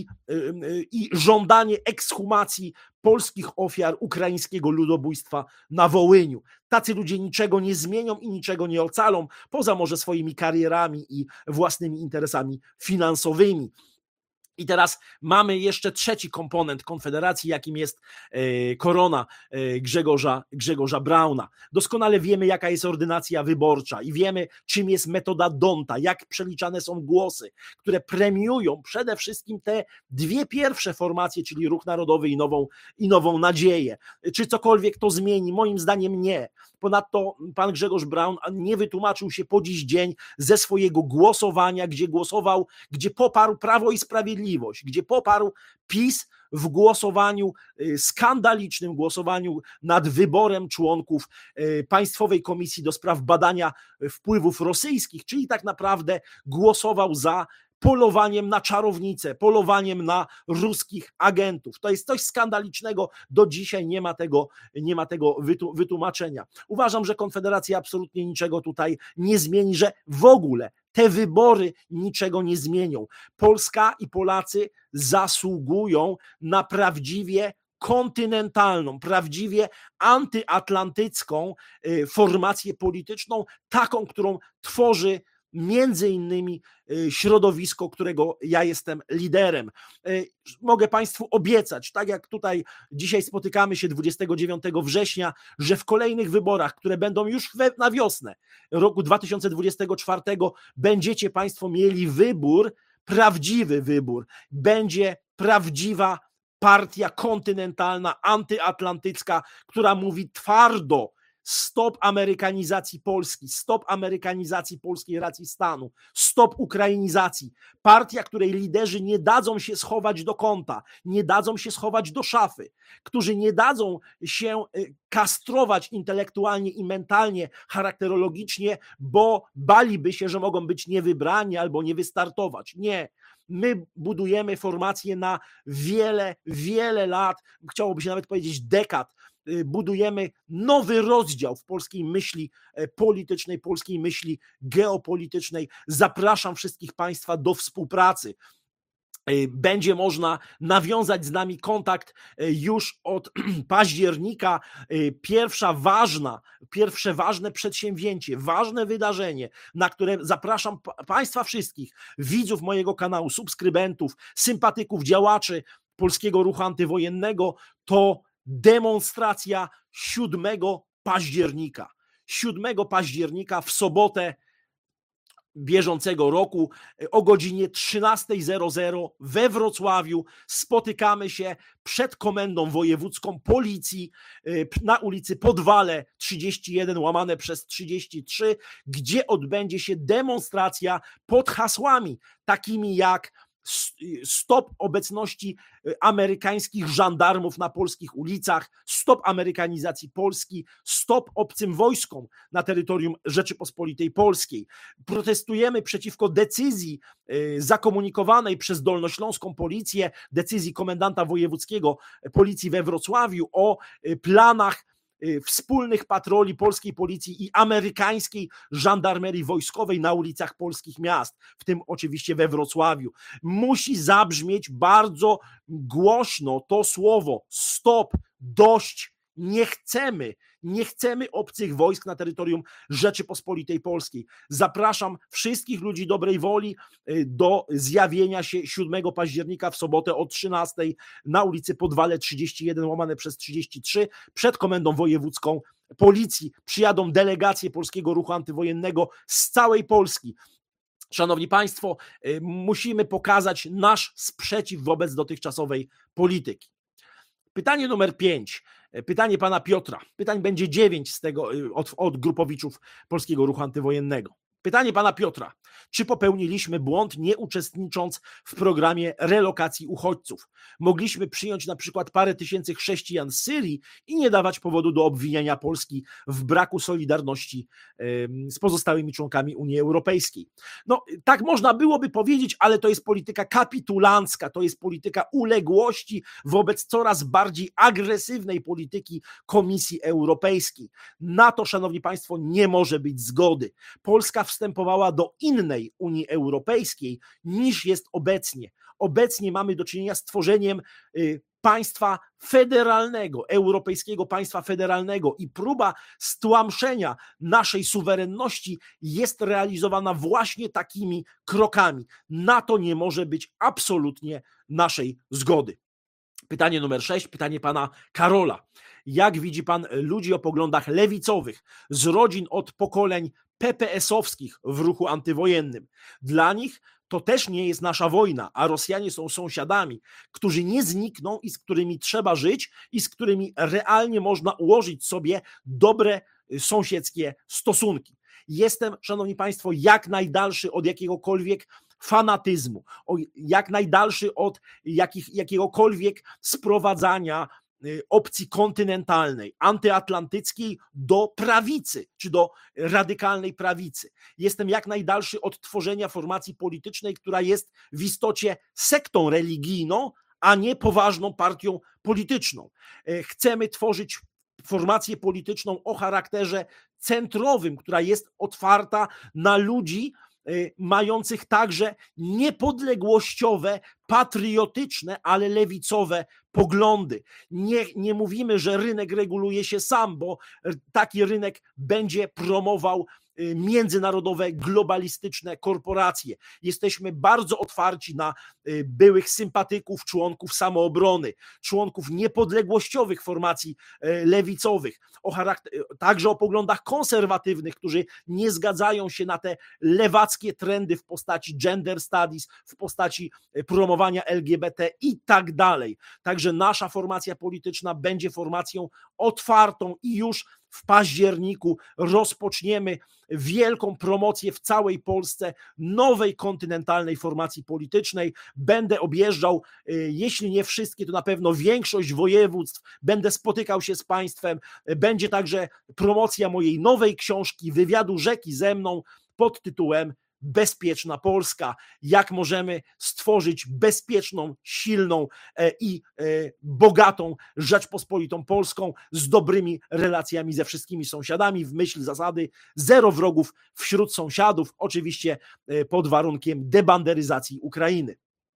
i żądanie ekshumacji polskich ofiar ukraińskiego ludobójstwa na Wołyniu. Tacy ludzie niczego nie zmienią i niczego nie ocalą, poza może swoimi karierami i własnymi interesami finansowymi. I teraz mamy jeszcze 3 komponent Konfederacji, jakim jest korona Grzegorza Brauna. Doskonale wiemy, jaka jest ordynacja wyborcza i wiemy, czym jest metoda D'Hondta, jak przeliczane są głosy, które premiują przede wszystkim te 2 pierwsze formacje, czyli Ruch Narodowy i Nową Nadzieję. Czy cokolwiek to zmieni? Moim zdaniem nie. Ponadto pan Grzegorz Braun nie wytłumaczył się po dziś dzień ze swojego głosowania, gdzie poparł Prawo i Sprawiedliwość, gdzie poparł PiS w głosowaniu, skandalicznym głosowaniu nad wyborem członków Państwowej Komisji do spraw badania wpływów rosyjskich, czyli tak naprawdę głosował za polowaniem na czarownice, polowaniem na ruskich agentów. To jest coś skandalicznego, do dzisiaj nie ma tego wytłumaczenia. Uważam, że Konfederacja absolutnie niczego tutaj nie zmieni, że w ogóle te wybory niczego nie zmienią. Polska i Polacy zasługują na prawdziwie kontynentalną, prawdziwie antyatlantycką formację polityczną, taką, którą tworzy między innymi środowisko, którego ja jestem liderem. Mogę Państwu obiecać, tak jak tutaj dzisiaj spotykamy się 29 września, że w kolejnych wyborach, które będą już na wiosnę roku 2024, będziecie Państwo mieli wybór, prawdziwy wybór. Będzie prawdziwa partia kontynentalna, antyatlantycka, która mówi twardo: stop amerykanizacji Polski, stop amerykanizacji polskiej racji stanu, stop ukrainizacji. Partia, której liderzy nie dadzą się schować do kąta, nie dadzą się schować do szafy, którzy nie dadzą się kastrować intelektualnie i mentalnie, charakterologicznie, bo baliby się, że mogą być niewybrani albo nie wystartować. Nie. My budujemy formację na wiele, wiele lat, chciałoby się nawet powiedzieć dekad. Budujemy nowy rozdział w polskiej myśli politycznej, polskiej myśli geopolitycznej. Zapraszam wszystkich Państwa do współpracy. Będzie można nawiązać z nami kontakt już od października. Pierwsze ważne przedsięwzięcie, ważne wydarzenie, na które zapraszam Państwa wszystkich, widzów mojego kanału, subskrybentów, sympatyków, działaczy Polskiego Ruchu Antywojennego to demonstracja 7 października. 7 października w sobotę bieżącego roku o godzinie 13:00 we Wrocławiu spotykamy się przed Komendą Wojewódzką Policji na ulicy Podwale 31/33, gdzie odbędzie się demonstracja pod hasłami takimi jak stop obecności amerykańskich żandarmów na polskich ulicach, stop amerykanizacji Polski, stop obcym wojskom na terytorium Rzeczypospolitej Polskiej. Protestujemy przeciwko decyzji zakomunikowanej przez Dolnośląską Policję, decyzji komendanta wojewódzkiego Policji we Wrocławiu o planach wspólnych patroli polskiej policji i amerykańskiej żandarmerii wojskowej na ulicach polskich miast, w tym oczywiście we Wrocławiu. Musi zabrzmieć bardzo głośno to słowo stop, dość, nie chcemy obcych wojsk na terytorium Rzeczypospolitej Polskiej. Zapraszam wszystkich ludzi dobrej woli do zjawienia się 7 października w sobotę o 13:00 na ulicy Podwale 31/33 przed Komendą Wojewódzką Policji. Przyjadą delegacje Polskiego Ruchu Antywojennego z całej Polski. Szanowni Państwo, musimy pokazać nasz sprzeciw wobec dotychczasowej polityki. Pytanie numer 5. Pytanie pana Piotra. Pytań będzie 9 z tego od grupowiczów Polskiego Ruchu Antywojennego. Pytanie pana Piotra. Czy popełniliśmy błąd, nie uczestnicząc w programie relokacji uchodźców? Mogliśmy przyjąć na przykład parę tysięcy chrześcijan z Syrii i nie dawać powodu do obwiniania Polski w braku solidarności z pozostałymi członkami Unii Europejskiej. No, tak można byłoby powiedzieć, ale to jest polityka kapitulancka, to jest polityka uległości wobec coraz bardziej agresywnej polityki Komisji Europejskiej. Na to, szanowni państwo, nie może być zgody. Polska wstępowała do innej Unii Europejskiej niż jest obecnie. Obecnie mamy do czynienia z tworzeniem państwa federalnego, europejskiego państwa federalnego i próba stłamszenia naszej suwerenności jest realizowana właśnie takimi krokami. Na to nie może być absolutnie naszej zgody. Pytanie numer 6, pytanie pana Karola. Jak widzi pan ludzi o poglądach lewicowych z rodzin od pokoleń PPS-owskich w ruchu antywojennym? Dla nich to też nie jest nasza wojna, a Rosjanie są sąsiadami, którzy nie znikną i z którymi trzeba żyć i z którymi realnie można ułożyć sobie dobre sąsiedzkie stosunki. Jestem, szanowni państwo, jak najdalszy od jakiegokolwiek fanatyzmu, jak najdalszy od jakiegokolwiek sprowadzania opcji kontynentalnej, antyatlantyckiej do prawicy, czy do radykalnej prawicy. Jestem jak najdalszy od tworzenia formacji politycznej, która jest w istocie sektą religijną, a nie poważną partią polityczną. Chcemy tworzyć formację polityczną o charakterze centrowym, która jest otwarta na ludzi mających także niepodległościowe, patriotyczne, ale lewicowe poglądy. Nie mówimy, że rynek reguluje się sam, bo taki rynek będzie promował międzynarodowe, globalistyczne korporacje. Jesteśmy bardzo otwarci na byłych sympatyków, członków Samoobrony, członków niepodległościowych formacji lewicowych, także o poglądach konserwatywnych, którzy nie zgadzają się na te lewackie trendy w postaci gender studies, w postaci promowania LGBT i tak dalej. Także nasza formacja polityczna będzie formacją otwartą i już w październiku rozpoczniemy wielką promocję w całej Polsce nowej kontynentalnej formacji politycznej. Będę objeżdżał, jeśli nie wszystkie, to na pewno większość województw. Będę spotykał się z państwem. Będzie także promocja mojej nowej książki, wywiadu Rzeki ze mną pod tytułem Bezpieczna Polska. Jak możemy stworzyć bezpieczną, silną i bogatą Rzeczpospolitą Polską z dobrymi relacjami ze wszystkimi sąsiadami w myśl zasady zero wrogów wśród sąsiadów, oczywiście pod warunkiem debanderyzacji Ukrainy.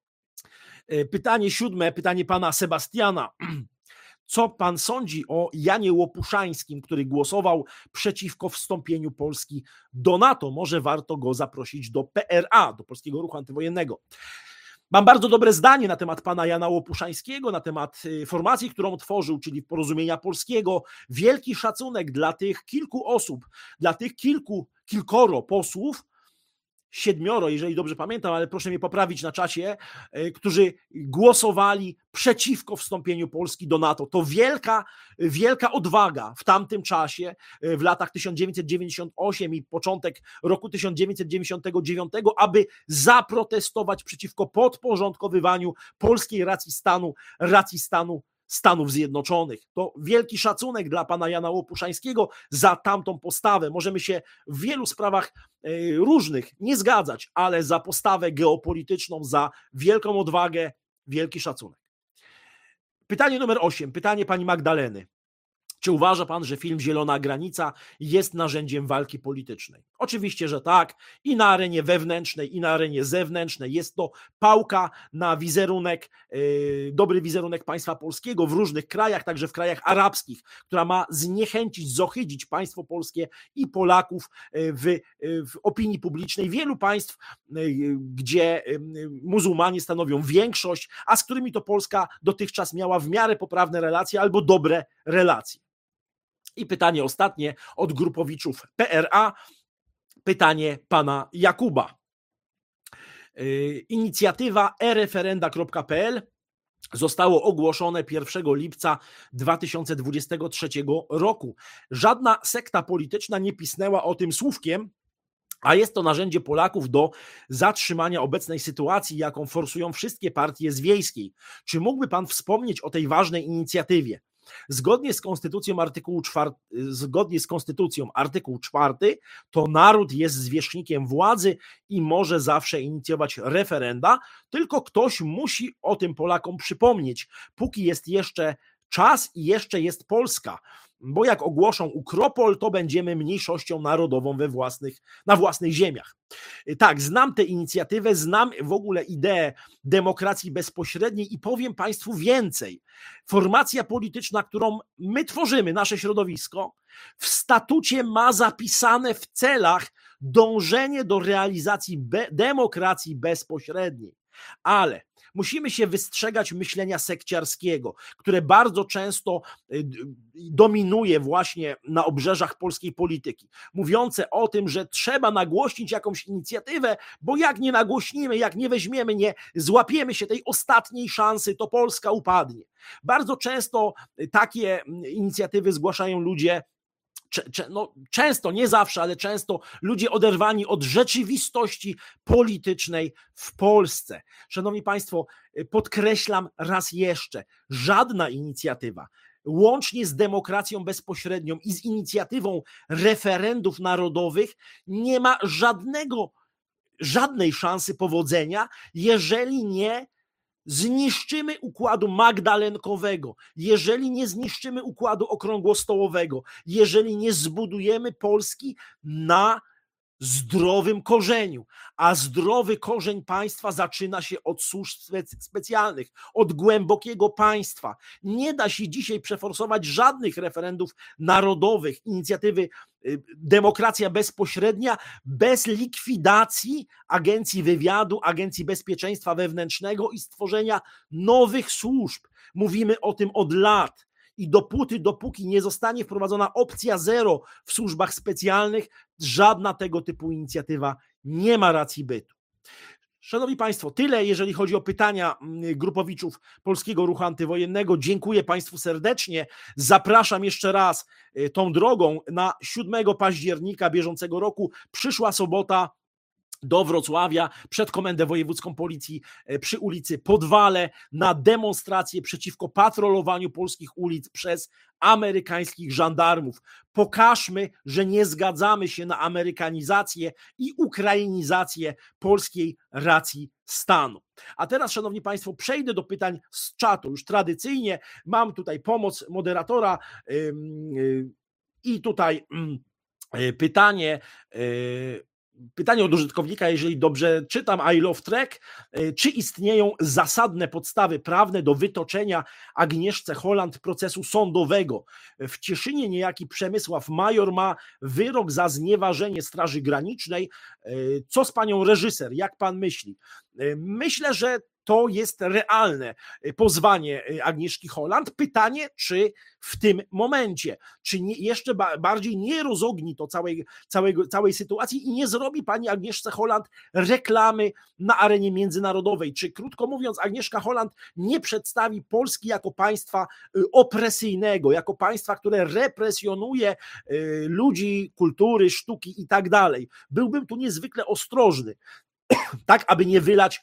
Pytanie 7, pytanie pana Sebastiana. Co pan sądzi o Janie Łopuszańskim, który głosował przeciwko wstąpieniu Polski do NATO? Może warto go zaprosić do PRA, do Polskiego Ruchu Antywojennego. Mam bardzo dobre zdanie na temat pana Jana Łopuszańskiego, na temat formacji, którą tworzył, czyli Porozumienia Polskiego. Wielki szacunek dla tych kilku osób, dla tych kilkoro posłów, 7, jeżeli dobrze pamiętam, ale proszę mnie poprawić na czacie, którzy głosowali przeciwko wstąpieniu Polski do NATO. To wielka odwaga w tamtym czasie, w latach 1998 i początek roku 1999, aby zaprotestować przeciwko podporządkowywaniu polskiej racji stanu Stanów Zjednoczonych. To wielki szacunek dla pana Jana Łopuszańskiego za tamtą postawę. Możemy się w wielu sprawach różnych nie zgadzać, ale za postawę geopolityczną, za wielką odwagę, wielki szacunek. Pytanie numer 8, pytanie pani Magdaleny. Czy uważa pan, że film Zielona Granica jest narzędziem walki politycznej? Oczywiście, że tak. I na arenie wewnętrznej, i na arenie zewnętrznej. Jest to pałka na wizerunek, dobry wizerunek państwa polskiego w różnych krajach, także w krajach arabskich, która ma zniechęcić, zohydzić państwo polskie i Polaków w opinii publicznej wielu państw, gdzie muzułmanie stanowią większość, a z którymi to Polska dotychczas miała w miarę poprawne relacje albo dobre relacje. I pytanie ostatnie od grupowiczów PRA, pytanie pana Jakuba. Inicjatywa ereferenda.pl zostało ogłoszone 1 lipca 2023 roku. Żadna sekta polityczna nie pisnęła o tym słówkiem, a jest to narzędzie Polaków do zatrzymania obecnej sytuacji, jaką forsują wszystkie partie z wiejskiej. Czy mógłby pan wspomnieć o tej ważnej inicjatywie? Zgodnie z konstytucją artykuł 4 to naród jest zwierzchnikiem władzy i może zawsze inicjować referenda, tylko ktoś musi o tym Polakom przypomnieć, póki jest jeszcze czas i jeszcze jest Polska, bo jak ogłoszą Ukropol, to będziemy mniejszością narodową na własnych ziemiach. Tak, znam tę inicjatywę, znam w ogóle ideę demokracji bezpośredniej i powiem państwu więcej. Formacja polityczna, którą my tworzymy, nasze środowisko, w statucie ma zapisane w celach dążenie do realizacji demokracji bezpośredniej. Ale musimy się wystrzegać myślenia sekciarskiego, które bardzo często dominuje właśnie na obrzeżach polskiej polityki, mówiące o tym, że trzeba nagłośnić jakąś inicjatywę, bo jak nie nagłośnimy, jak nie weźmiemy, nie złapiemy się tej ostatniej szansy, to Polska upadnie. Bardzo często takie inicjatywy zgłaszają ludzie, często, nie zawsze, ale często ludzie oderwani od rzeczywistości politycznej w Polsce. Szanowni Państwo, podkreślam raz jeszcze, żadna inicjatywa, łącznie z demokracją bezpośrednią i z inicjatywą referendów narodowych, nie ma żadnej szansy powodzenia, jeżeli nie zniszczymy układu magdalenkowego, jeżeli nie zniszczymy układu okrągłostołowego, jeżeli nie zbudujemy Polski na zdrowym korzeniu, a zdrowy korzeń państwa zaczyna się od służb specjalnych, od głębokiego państwa. Nie da się dzisiaj przeforsować żadnych referendów narodowych, inicjatywy demokracja bezpośrednia bez likwidacji Agencji Wywiadu, Agencji Bezpieczeństwa Wewnętrznego i stworzenia nowych służb. Mówimy o tym od lat. I dopóki nie zostanie wprowadzona opcja 0 w służbach specjalnych, żadna tego typu inicjatywa nie ma racji bytu. Szanowni Państwo, tyle jeżeli chodzi o pytania grupowiczów Polskiego Ruchu Antywojennego. Dziękuję Państwu serdecznie. Zapraszam jeszcze raz tą drogą na 7 października bieżącego roku. Przyszła sobota do Wrocławia, przed Komendę Wojewódzką Policji przy ulicy Podwale na demonstrację przeciwko patrolowaniu polskich ulic przez amerykańskich żandarmów. Pokażmy, że nie zgadzamy się na amerykanizację i ukrainizację polskiej racji stanu. A teraz, szanowni Państwo, przejdę do pytań z czatu. Już tradycyjnie mam tutaj pomoc moderatora i tutaj pytanie od użytkownika, jeżeli dobrze czytam, I love track. Czy istnieją zasadne podstawy prawne do wytoczenia Agnieszce Holland procesu sądowego? W Cieszynie niejaki Przemysław Major ma wyrok za znieważenie Straży Granicznej. Co z panią reżyser? Jak pan myśli? Myślę, że to jest realne pozwanie Agnieszki Holland. Pytanie, czy w tym momencie, czy nie, jeszcze bardziej nie rozogni to całej sytuacji i nie zrobi pani Agnieszce Holland reklamy na arenie międzynarodowej. Czy krótko mówiąc, Agnieszka Holland nie przedstawi Polski jako państwa opresyjnego, jako państwa, które represjonuje ludzi, kultury, sztuki i tak dalej. Byłbym tu niezwykle ostrożny, tak aby nie wylać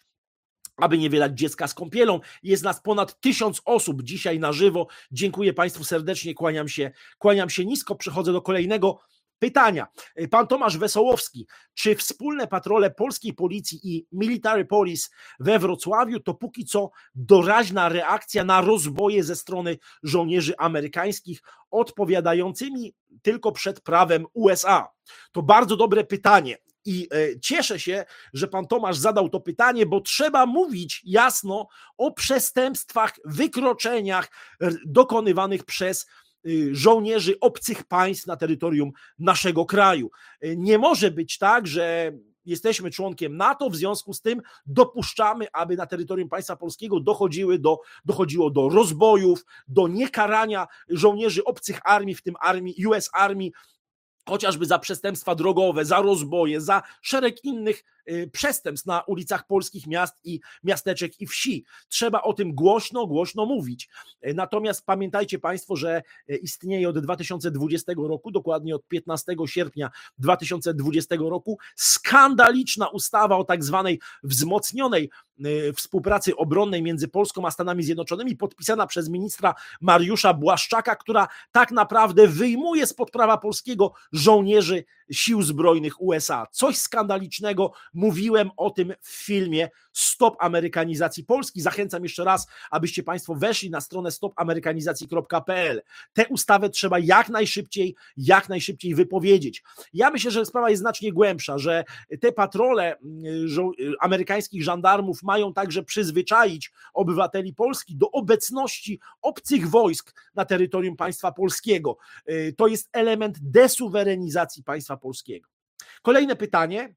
dziecka z kąpielą. Jest nas ponad 1000 osób dzisiaj na żywo. Dziękuję Państwu serdecznie, kłaniam się nisko. Przechodzę do kolejnego pytania. Pan Tomasz Wesołowski. Czy wspólne patrole polskiej policji i Military Police we Wrocławiu to póki co doraźna reakcja na rozboje ze strony żołnierzy amerykańskich, odpowiadającymi tylko przed prawem USA? To bardzo dobre pytanie. I cieszę się, że pan Tomasz zadał to pytanie, bo trzeba mówić jasno o przestępstwach, wykroczeniach dokonywanych przez żołnierzy obcych państw na terytorium naszego kraju. Nie może być tak, że jesteśmy członkiem NATO, w związku z tym dopuszczamy, aby na terytorium państwa polskiego dochodziło do rozbojów, do niekarania żołnierzy obcych armii, w tym armii US Army, chociażby za przestępstwa drogowe, za rozboje, za szereg innych przestępstw na ulicach polskich miast i miasteczek i wsi. Trzeba o tym głośno mówić. Natomiast pamiętajcie Państwo, że istnieje od 2020 roku, dokładnie od 15 sierpnia 2020 roku, skandaliczna ustawa o tak zwanej wzmocnionej współpracy obronnej między Polską a Stanami Zjednoczonymi, podpisana przez ministra Mariusza Błaszczaka, która tak naprawdę wyjmuje spod prawa polskiego żołnierzy sił zbrojnych USA. Coś skandalicznego. Mówiłem o tym w filmie Stop Amerykanizacji Polski. Zachęcam jeszcze raz, abyście Państwo weszli na stronę stopamerykanizacji.pl. Tę ustawę trzeba jak najszybciej wypowiedzieć. Ja myślę, że sprawa jest znacznie głębsza, że te patrole amerykańskich żandarmów mają także przyzwyczaić obywateli Polski do obecności obcych wojsk na terytorium państwa polskiego. To jest element desuwerenizacji państwa polskiego. Kolejne pytanie.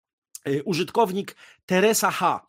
Użytkownik Teresa H.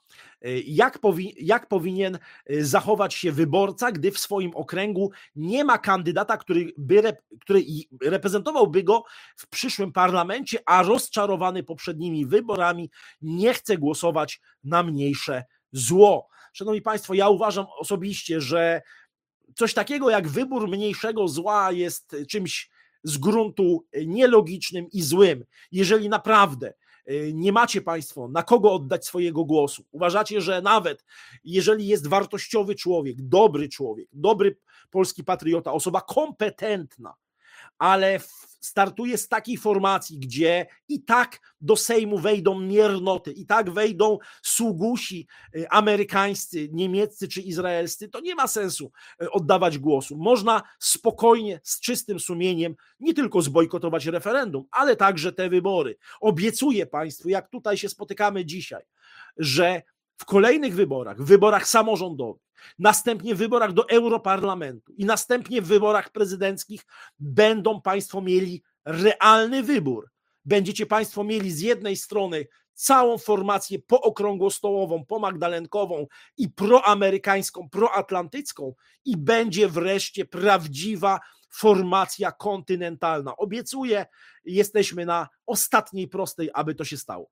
Jak powinien zachować się wyborca, gdy w swoim okręgu nie ma kandydata, który reprezentowałby go w przyszłym parlamencie, a rozczarowany poprzednimi wyborami nie chce głosować na mniejsze zło? Szanowni Państwo, ja uważam osobiście, że coś takiego jak wybór mniejszego zła jest czymś z gruntu nielogicznym i złym. Jeżeli naprawdę nie macie Państwo na kogo oddać swojego głosu, uważacie, że nawet jeżeli jest wartościowy człowiek, dobry polski patriota, osoba kompetentna, ale startuje z takiej formacji, gdzie i tak do Sejmu wejdą miernoty, i tak wejdą sługusi amerykańscy, niemieccy czy izraelscy, to nie ma sensu oddawać głosu. Można spokojnie, z czystym sumieniem nie tylko zbojkotować referendum, ale także te wybory. Obiecuję Państwu, jak tutaj się spotykamy dzisiaj, że w kolejnych wyborach samorządowych, następnie w wyborach do Europarlamentu i następnie w wyborach prezydenckich będą Państwo mieli realny wybór. Będziecie Państwo mieli z jednej strony całą formację pookrągłostołową, pomagdalenkową i proamerykańską, proatlantycką i będzie wreszcie prawdziwa formacja kontynentalna. Obiecuję, jesteśmy na ostatniej prostej, aby to się stało.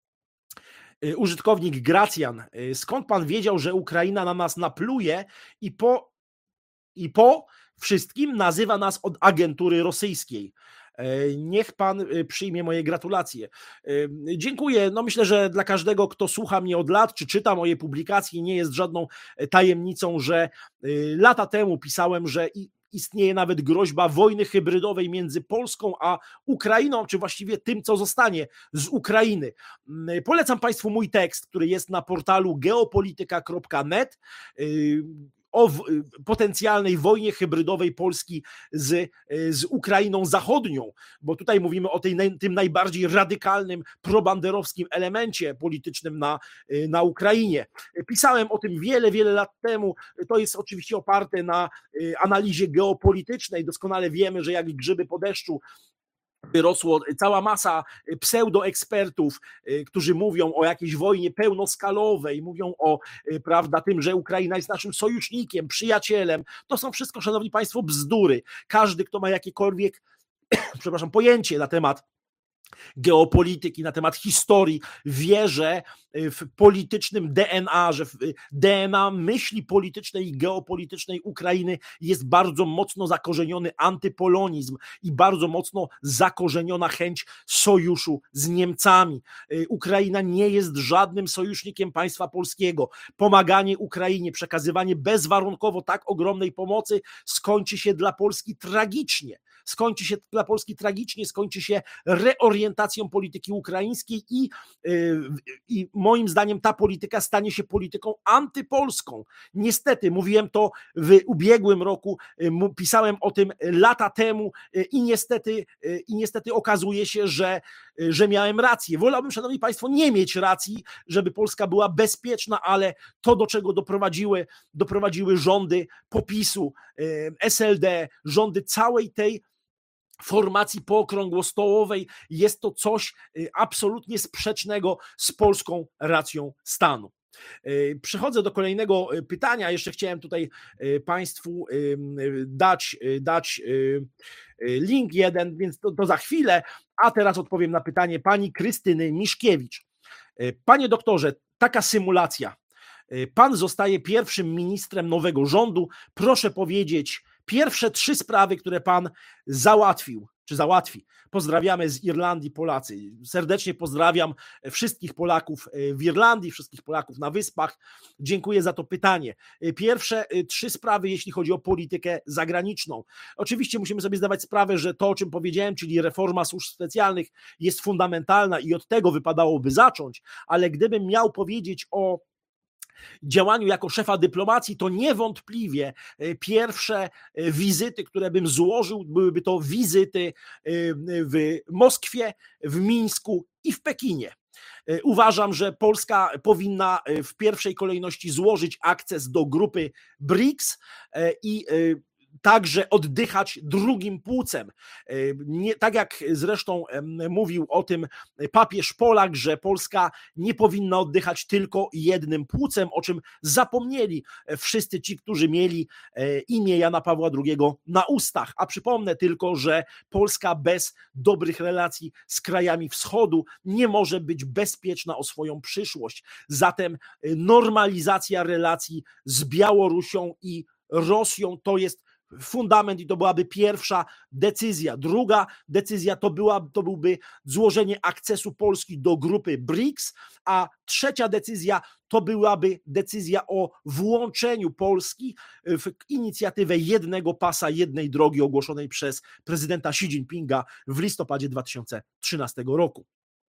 Użytkownik Gracjan. Skąd pan wiedział, że Ukraina na nas napluje i po wszystkim nazywa nas od agentury rosyjskiej? Niech pan przyjmie moje gratulacje. Dziękuję. No myślę, że dla każdego, kto słucha mnie od lat, czy czyta moje publikacje, nie jest żadną tajemnicą, że lata temu pisałem, że istnieje nawet groźba wojny hybrydowej między Polską a Ukrainą, czy właściwie tym, co zostanie z Ukrainy. Polecam Państwu mój tekst, który jest na portalu geopolityka.net o potencjalnej wojnie hybrydowej Polski z Ukrainą Zachodnią, bo tutaj mówimy o tym najbardziej radykalnym, probanderowskim elemencie politycznym na Ukrainie. Pisałem o tym wiele lat temu. To jest oczywiście oparte na analizie geopolitycznej. Doskonale wiemy, że jak grzyby po deszczu wyrosło cała masa pseudoekspertów, którzy mówią o jakiejś wojnie pełnoskalowej, mówią o, prawda, tym, że Ukraina jest naszym sojusznikiem, przyjacielem. To są wszystko, szanowni państwo, bzdury. Każdy, kto ma jakiekolwiek, przepraszam, pojęcie na temat geopolityki, na temat historii, wie, że w politycznym DNA, że w DNA myśli politycznej i geopolitycznej Ukrainy jest bardzo mocno zakorzeniony antypolonizm i bardzo mocno zakorzeniona chęć sojuszu z Niemcami. Ukraina nie jest żadnym sojusznikiem państwa polskiego. Pomaganie Ukrainie, przekazywanie bezwarunkowo tak ogromnej pomocy skończy się dla Polski tragicznie. Skończy się reorientacją polityki ukraińskiej i moim zdaniem ta polityka stanie się polityką antypolską. Niestety, mówiłem to w ubiegłym roku, pisałem o tym lata temu i niestety okazuje się, że miałem rację. Wolałbym, szanowni państwo, nie mieć racji, żeby Polska była bezpieczna, ale to, do czego doprowadziły rządy PO-PiS-u, SLD, rządy całej tej formacji pookrągłostołowej, jest to coś absolutnie sprzecznego z polską racją stanu. Przechodzę do kolejnego pytania. Jeszcze chciałem tutaj państwu dać link jeden, więc to za chwilę, a teraz odpowiem na pytanie pani Krystyny Miszkiewicz. Panie doktorze, taka symulacja. Pan zostaje pierwszym ministrem nowego rządu. Proszę powiedzieć pierwsze 3 sprawy, które pan załatwił, czy załatwi. Pozdrawiamy z Irlandii Polacy. Serdecznie pozdrawiam wszystkich Polaków w Irlandii, wszystkich Polaków na Wyspach. Dziękuję za to pytanie. Pierwsze 3 sprawy, jeśli chodzi o politykę zagraniczną. Oczywiście musimy sobie zdawać sprawę, że to, o czym powiedziałem, czyli reforma służb specjalnych, jest fundamentalna i od tego wypadałoby zacząć, ale gdybym miał powiedzieć o działaniu jako szefa dyplomacji, to niewątpliwie pierwsze wizyty, które bym złożył, byłyby to wizyty w Moskwie, w Mińsku i w Pekinie. Uważam, że Polska powinna w pierwszej kolejności złożyć akces do grupy BRICS i także oddychać drugim płucem. Tak jak zresztą mówił o tym papież Polak, że Polska nie powinna oddychać tylko jednym płucem, o czym zapomnieli wszyscy ci, którzy mieli imię Jana Pawła II na ustach. A przypomnę tylko, że Polska bez dobrych relacji z krajami wschodu nie może być bezpieczna o swoją przyszłość. Zatem normalizacja relacji z Białorusią i Rosją to jest fundament i to byłaby pierwsza decyzja. Druga decyzja to byłby złożenie akcesu Polski do grupy BRICS, a trzecia decyzja to byłaby decyzja o włączeniu Polski w inicjatywę jednego pasa, jednej drogi ogłoszonej przez prezydenta Xi Jinpinga w listopadzie 2013 roku.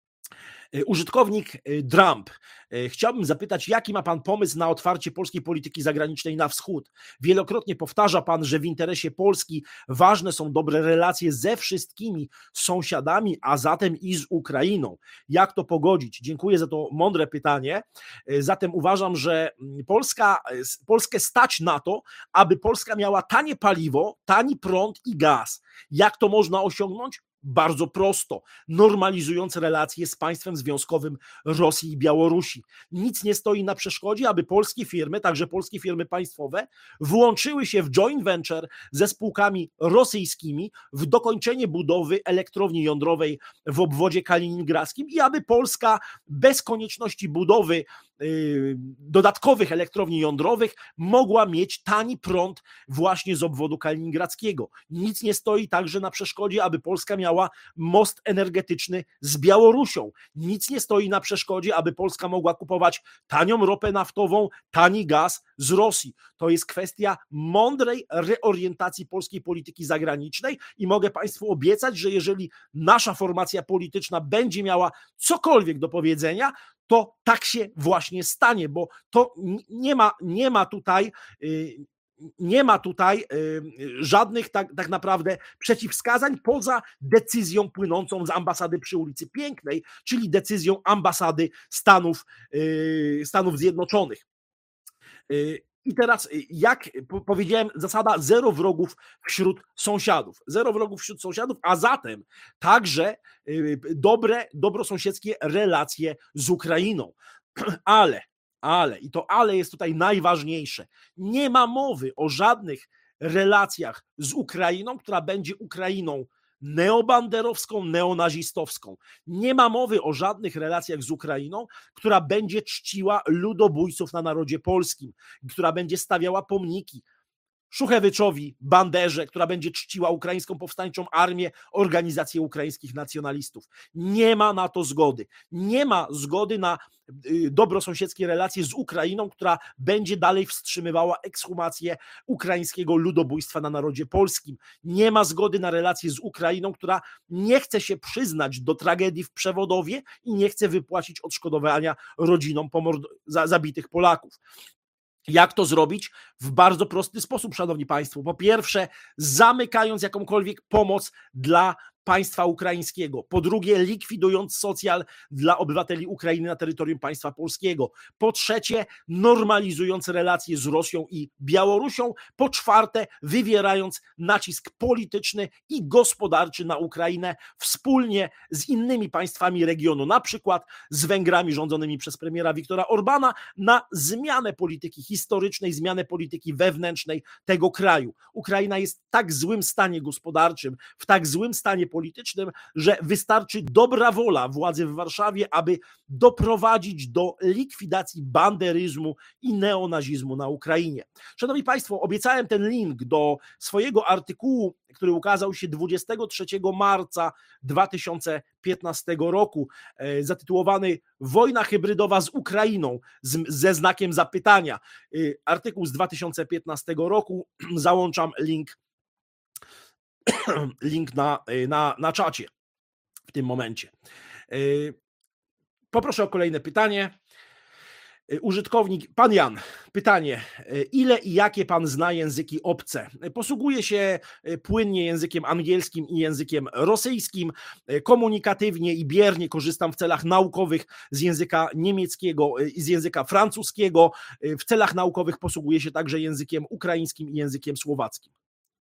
Użytkownik Trump. Chciałbym zapytać, jaki ma pan pomysł na otwarcie polskiej polityki zagranicznej na wschód? Wielokrotnie powtarza pan, że w interesie Polski ważne są dobre relacje ze wszystkimi sąsiadami, a zatem i z Ukrainą. Jak to pogodzić? Dziękuję za to mądre pytanie. Zatem uważam, że Polskę stać na to, aby Polska miała tanie paliwo, tani prąd i gaz. Jak to można osiągnąć? Bardzo prosto, normalizując relacje z państwem związkowym Rosji i Białorusi. Nic nie stoi na przeszkodzie, aby polskie firmy, także polskie firmy państwowe, włączyły się w joint venture ze spółkami rosyjskimi w dokończenie budowy elektrowni jądrowej w obwodzie kaliningradzkim i aby Polska bez konieczności budowy dodatkowych elektrowni jądrowych mogła mieć tani prąd właśnie z obwodu kaliningradzkiego. Nic nie stoi także na przeszkodzie, aby Polska miała most energetyczny z Białorusią. Nic nie stoi na przeszkodzie, aby Polska mogła kupować tanią ropę naftową, tani gaz z Rosji. To jest kwestia mądrej reorientacji polskiej polityki zagranicznej i mogę państwu obiecać, że jeżeli nasza formacja polityczna będzie miała cokolwiek do powiedzenia, to tak się właśnie stanie, bo to nie ma tutaj żadnych tak naprawdę przeciwwskazań poza decyzją płynącą z ambasady przy ulicy Pięknej, czyli decyzją ambasady Stanów Zjednoczonych. I teraz, jak powiedziałem, zasada zero wrogów wśród sąsiadów. Zero wrogów wśród sąsiadów, a zatem także dobrosąsiedzkie relacje z Ukrainą. Ale, i to ale jest tutaj najważniejsze, nie ma mowy o żadnych relacjach z Ukrainą, która będzie Ukrainą neobanderowską, neonazistowską. Nie ma mowy o żadnych relacjach z Ukrainą, która będzie czciła ludobójców na narodzie polskim, która będzie stawiała pomniki Szuchewyczowi, Banderze, która będzie czciła ukraińską powstańczą armię, organizację ukraińskich nacjonalistów. Nie ma na to zgody. Nie ma zgody na dobrosąsiedzkie relacje z Ukrainą, która będzie dalej wstrzymywała ekshumację ukraińskiego ludobójstwa na narodzie polskim. Nie ma zgody na relacje z Ukrainą, która nie chce się przyznać do tragedii w Przewodowie i nie chce wypłacić odszkodowania rodzinom zabitych Polaków. Jak to zrobić? W bardzo prosty sposób, szanowni państwo. Po pierwsze, zamykając jakąkolwiek pomoc dla państwa ukraińskiego. Po drugie, likwidując socjal dla obywateli Ukrainy na terytorium państwa polskiego. Po trzecie, normalizując relacje z Rosją i Białorusią. Po czwarte, wywierając nacisk polityczny i gospodarczy na Ukrainę wspólnie z innymi państwami regionu, na przykład z Węgrami rządzonymi przez premiera Viktora Orbana, na zmianę polityki historycznej, zmianę polityki wewnętrznej tego kraju. Ukraina jest w tak złym stanie gospodarczym, w tak złym stanie politycznym, że wystarczy dobra wola władzy w Warszawie, aby doprowadzić do likwidacji banderyzmu i neonazizmu na Ukrainie. Szanowni państwo, obiecałem ten link do swojego artykułu, który ukazał się 23 marca 2015 roku, zatytułowany Wojna hybrydowa z Ukrainą ze znakiem zapytania. Artykuł z 2015 roku, załączam link na czacie w tym momencie. Poproszę o kolejne pytanie. Użytkownik, pan Jan, pytanie, ile i jakie pan zna języki obce? Posługuję się płynnie językiem angielskim i językiem rosyjskim, komunikatywnie i biernie korzystam w celach naukowych z języka niemieckiego i z języka francuskiego, w celach naukowych posługuję się także językiem ukraińskim i językiem słowackim.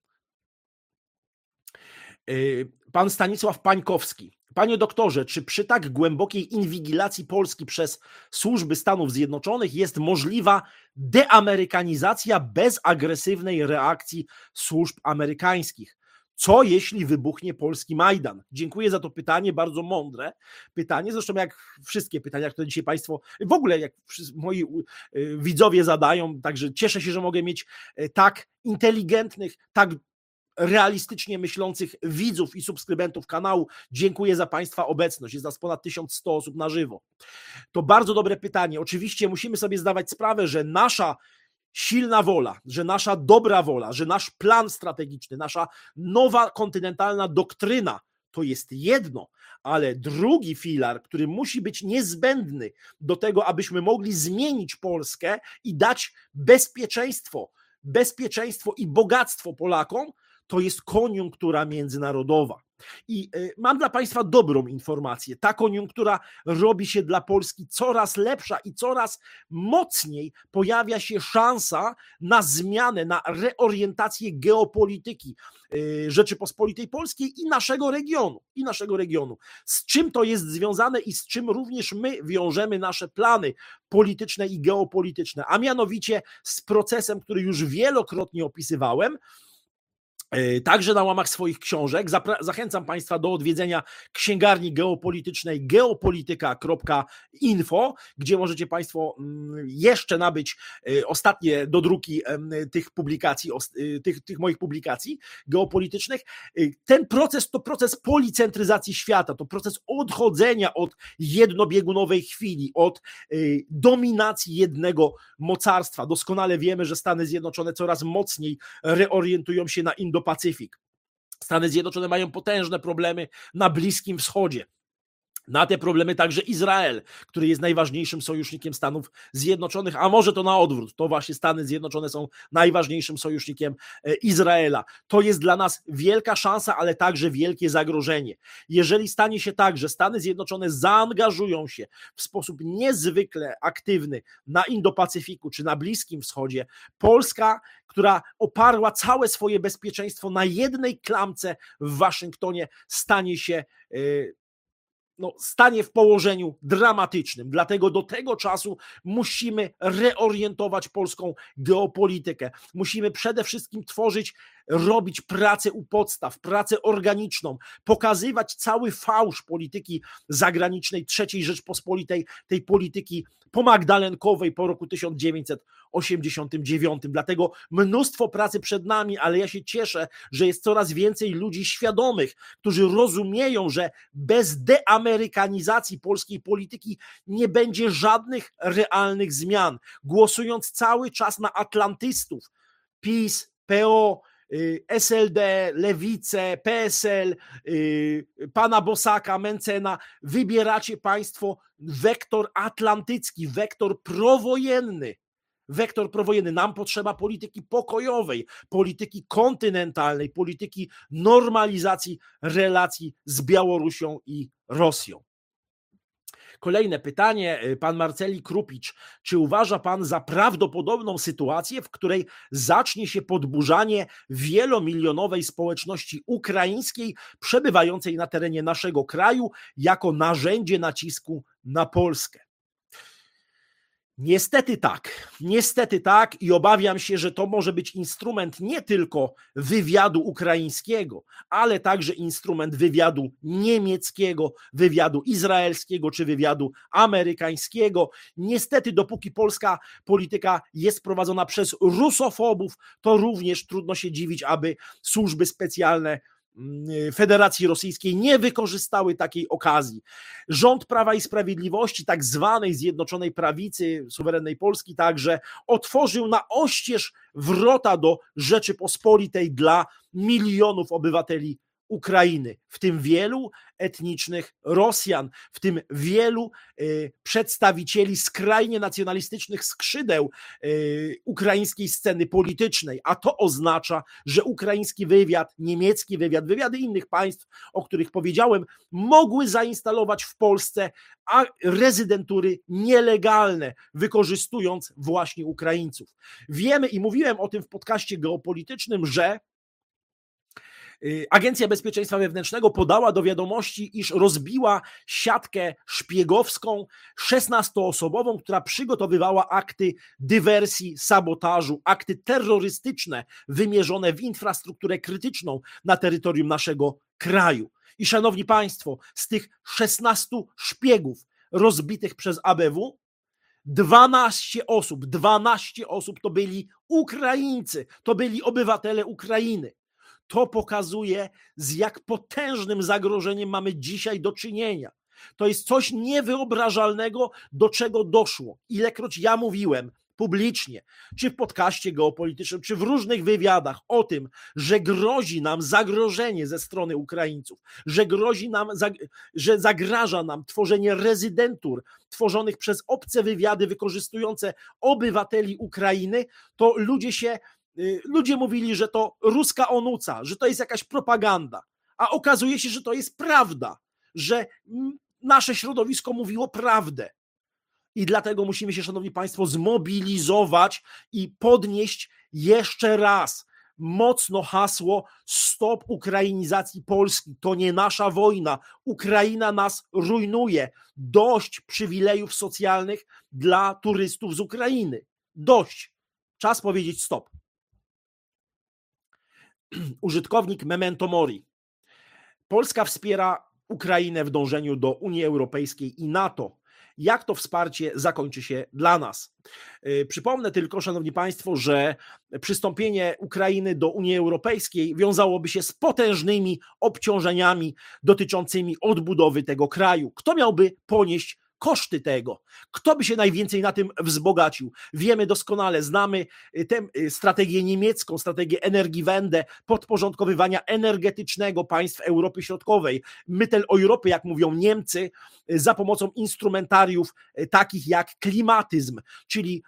Pan Stanisław Pańkowski. Panie doktorze, czy przy tak głębokiej inwigilacji Polski przez służby Stanów Zjednoczonych jest możliwa deamerykanizacja bez agresywnej reakcji służb amerykańskich? Co jeśli wybuchnie polski Majdan? Dziękuję za to pytanie, bardzo mądre pytanie, zresztą jak wszystkie pytania, które dzisiaj państwo, w ogóle jak moi widzowie zadają, także cieszę się, że mogę mieć tak inteligentnych, tak realistycznie myślących widzów i subskrybentów kanału. Dziękuję za państwa obecność. Jest nas ponad 1100 osób na żywo. To bardzo dobre pytanie. Oczywiście musimy sobie zdawać sprawę, że nasza silna wola, że nasza dobra wola, że nasz plan strategiczny, nasza nowa kontynentalna doktryna to jest jedno, ale drugi filar, który musi być niezbędny do tego, abyśmy mogli zmienić Polskę i dać bezpieczeństwo i bogactwo Polakom, to jest koniunktura międzynarodowa. I mam dla państwa dobrą informację. Ta koniunktura robi się dla Polski coraz lepsza i coraz mocniej pojawia się szansa na zmianę, na reorientację geopolityki Rzeczypospolitej Polskiej i naszego regionu. Z czym to jest związane i z czym również my wiążemy nasze plany polityczne i geopolityczne, a mianowicie z procesem, który już wielokrotnie opisywałem, także na łamach swoich książek. Zachęcam państwa do odwiedzenia księgarni geopolitycznej geopolityka.info, gdzie możecie państwo jeszcze nabyć ostatnie dodruki tych publikacji, tych moich publikacji geopolitycznych. Ten proces to proces policentryzacji świata, to proces odchodzenia od jednobiegunowej chwili, od dominacji jednego mocarstwa. Doskonale wiemy, że Stany Zjednoczone coraz mocniej reorientują się na Indo-Pacyfik. Stany Zjednoczone mają potężne problemy na Bliskim Wschodzie. Na te problemy także Izrael, który jest najważniejszym sojusznikiem Stanów Zjednoczonych, a może to na odwrót, to właśnie Stany Zjednoczone są najważniejszym sojusznikiem Izraela. To jest dla nas wielka szansa, ale także wielkie zagrożenie. Jeżeli stanie się tak, że Stany Zjednoczone zaangażują się w sposób niezwykle aktywny na Indo-Pacyfiku czy na Bliskim Wschodzie, Polska, która oparła całe swoje bezpieczeństwo na jednej klamce w Waszyngtonie, stanie w położeniu dramatycznym. Dlatego do tego czasu musimy reorientować polską geopolitykę. Musimy przede wszystkim robić pracę u podstaw, pracę organiczną, pokazywać cały fałsz polityki zagranicznej III Rzeczpospolitej, tej polityki pomagdalenkowej po roku 1989. Dlatego mnóstwo pracy przed nami, ale ja się cieszę, że jest coraz więcej ludzi świadomych, którzy rozumieją, że bez deamerykanizacji polskiej polityki nie będzie żadnych realnych zmian. Głosując cały czas na atlantystów, PiS, PO, SLD, Lewicę, PSL, pana Bosaka, Mencena, wybieracie państwo wektor atlantycki, wektor prowojenny. Nam potrzeba polityki pokojowej, polityki kontynentalnej, polityki normalizacji relacji z Białorusią i Rosją. Kolejne pytanie, pan Marceli Krupicz. Czy uważa pan za prawdopodobną sytuację, w której zacznie się podburzanie wielomilionowej społeczności ukraińskiej przebywającej na terenie naszego kraju jako narzędzie nacisku na Polskę? Niestety tak i obawiam się, że to może być instrument nie tylko wywiadu ukraińskiego, ale także instrument wywiadu niemieckiego, wywiadu izraelskiego czy wywiadu amerykańskiego. Niestety, dopóki polska polityka jest prowadzona przez rusofobów, to również trudno się dziwić, aby służby specjalne Federacji Rosyjskiej nie wykorzystały takiej okazji. Rząd Prawa i Sprawiedliwości, tak zwanej Zjednoczonej Prawicy, suwerennej Polski także, otworzył na oścież wrota do Rzeczypospolitej dla milionów obywateli Ukrainy, w tym wielu etnicznych Rosjan, w tym wielu przedstawicieli skrajnie nacjonalistycznych skrzydeł ukraińskiej sceny politycznej, a to oznacza, że ukraiński wywiad, niemiecki wywiad, wywiady innych państw, o których powiedziałem, mogły zainstalować w Polsce rezydentury nielegalne, wykorzystując właśnie Ukraińców. Wiemy i mówiłem o tym w podcaście geopolitycznym, że Agencja Bezpieczeństwa Wewnętrznego podała do wiadomości, iż rozbiła siatkę szpiegowską 16-osobową, która przygotowywała akty dywersji, sabotażu, akty terrorystyczne wymierzone w infrastrukturę krytyczną na terytorium naszego kraju. I szanowni państwo, z tych 16 szpiegów rozbitych przez ABW 12 osób to byli Ukraińcy, to byli obywatele Ukrainy. To pokazuje, z jak potężnym zagrożeniem mamy dzisiaj do czynienia. To jest coś niewyobrażalnego, do czego doszło. Ilekroć ja mówiłem publicznie, czy w podcaście geopolitycznym, czy w różnych wywiadach o tym, że grozi nam zagrożenie ze strony Ukraińców, że zagraża nam tworzenie rezydentur tworzonych przez obce wywiady wykorzystujące obywateli Ukrainy, to ludzie mówili, że to ruska onuca, że to jest jakaś propaganda, a okazuje się, że to jest prawda, że nasze środowisko mówiło prawdę. I dlatego musimy się, szanowni państwo, zmobilizować i podnieść jeszcze raz mocno hasło stop ukrainizacji Polski. To nie nasza wojna. Ukraina nas rujnuje. Dość przywilejów socjalnych dla turystów z Ukrainy. Dość. Czas powiedzieć stop. Użytkownik Memento Mori. Polska wspiera Ukrainę w dążeniu do Unii Europejskiej i NATO. Jak to wsparcie zakończy się dla nas? Przypomnę tylko, szanowni państwo, że przystąpienie Ukrainy do Unii Europejskiej wiązałoby się z potężnymi obciążeniami dotyczącymi odbudowy tego kraju. Kto miałby ponieść koszty tego. Kto by się najwięcej na tym wzbogacił? Wiemy doskonale, znamy tę strategię niemiecką, strategię Energiewende, podporządkowywania energetycznego państw Europy Środkowej. Mytel Europy, jak mówią Niemcy, za pomocą instrumentariów takich jak klimatyzm, czyli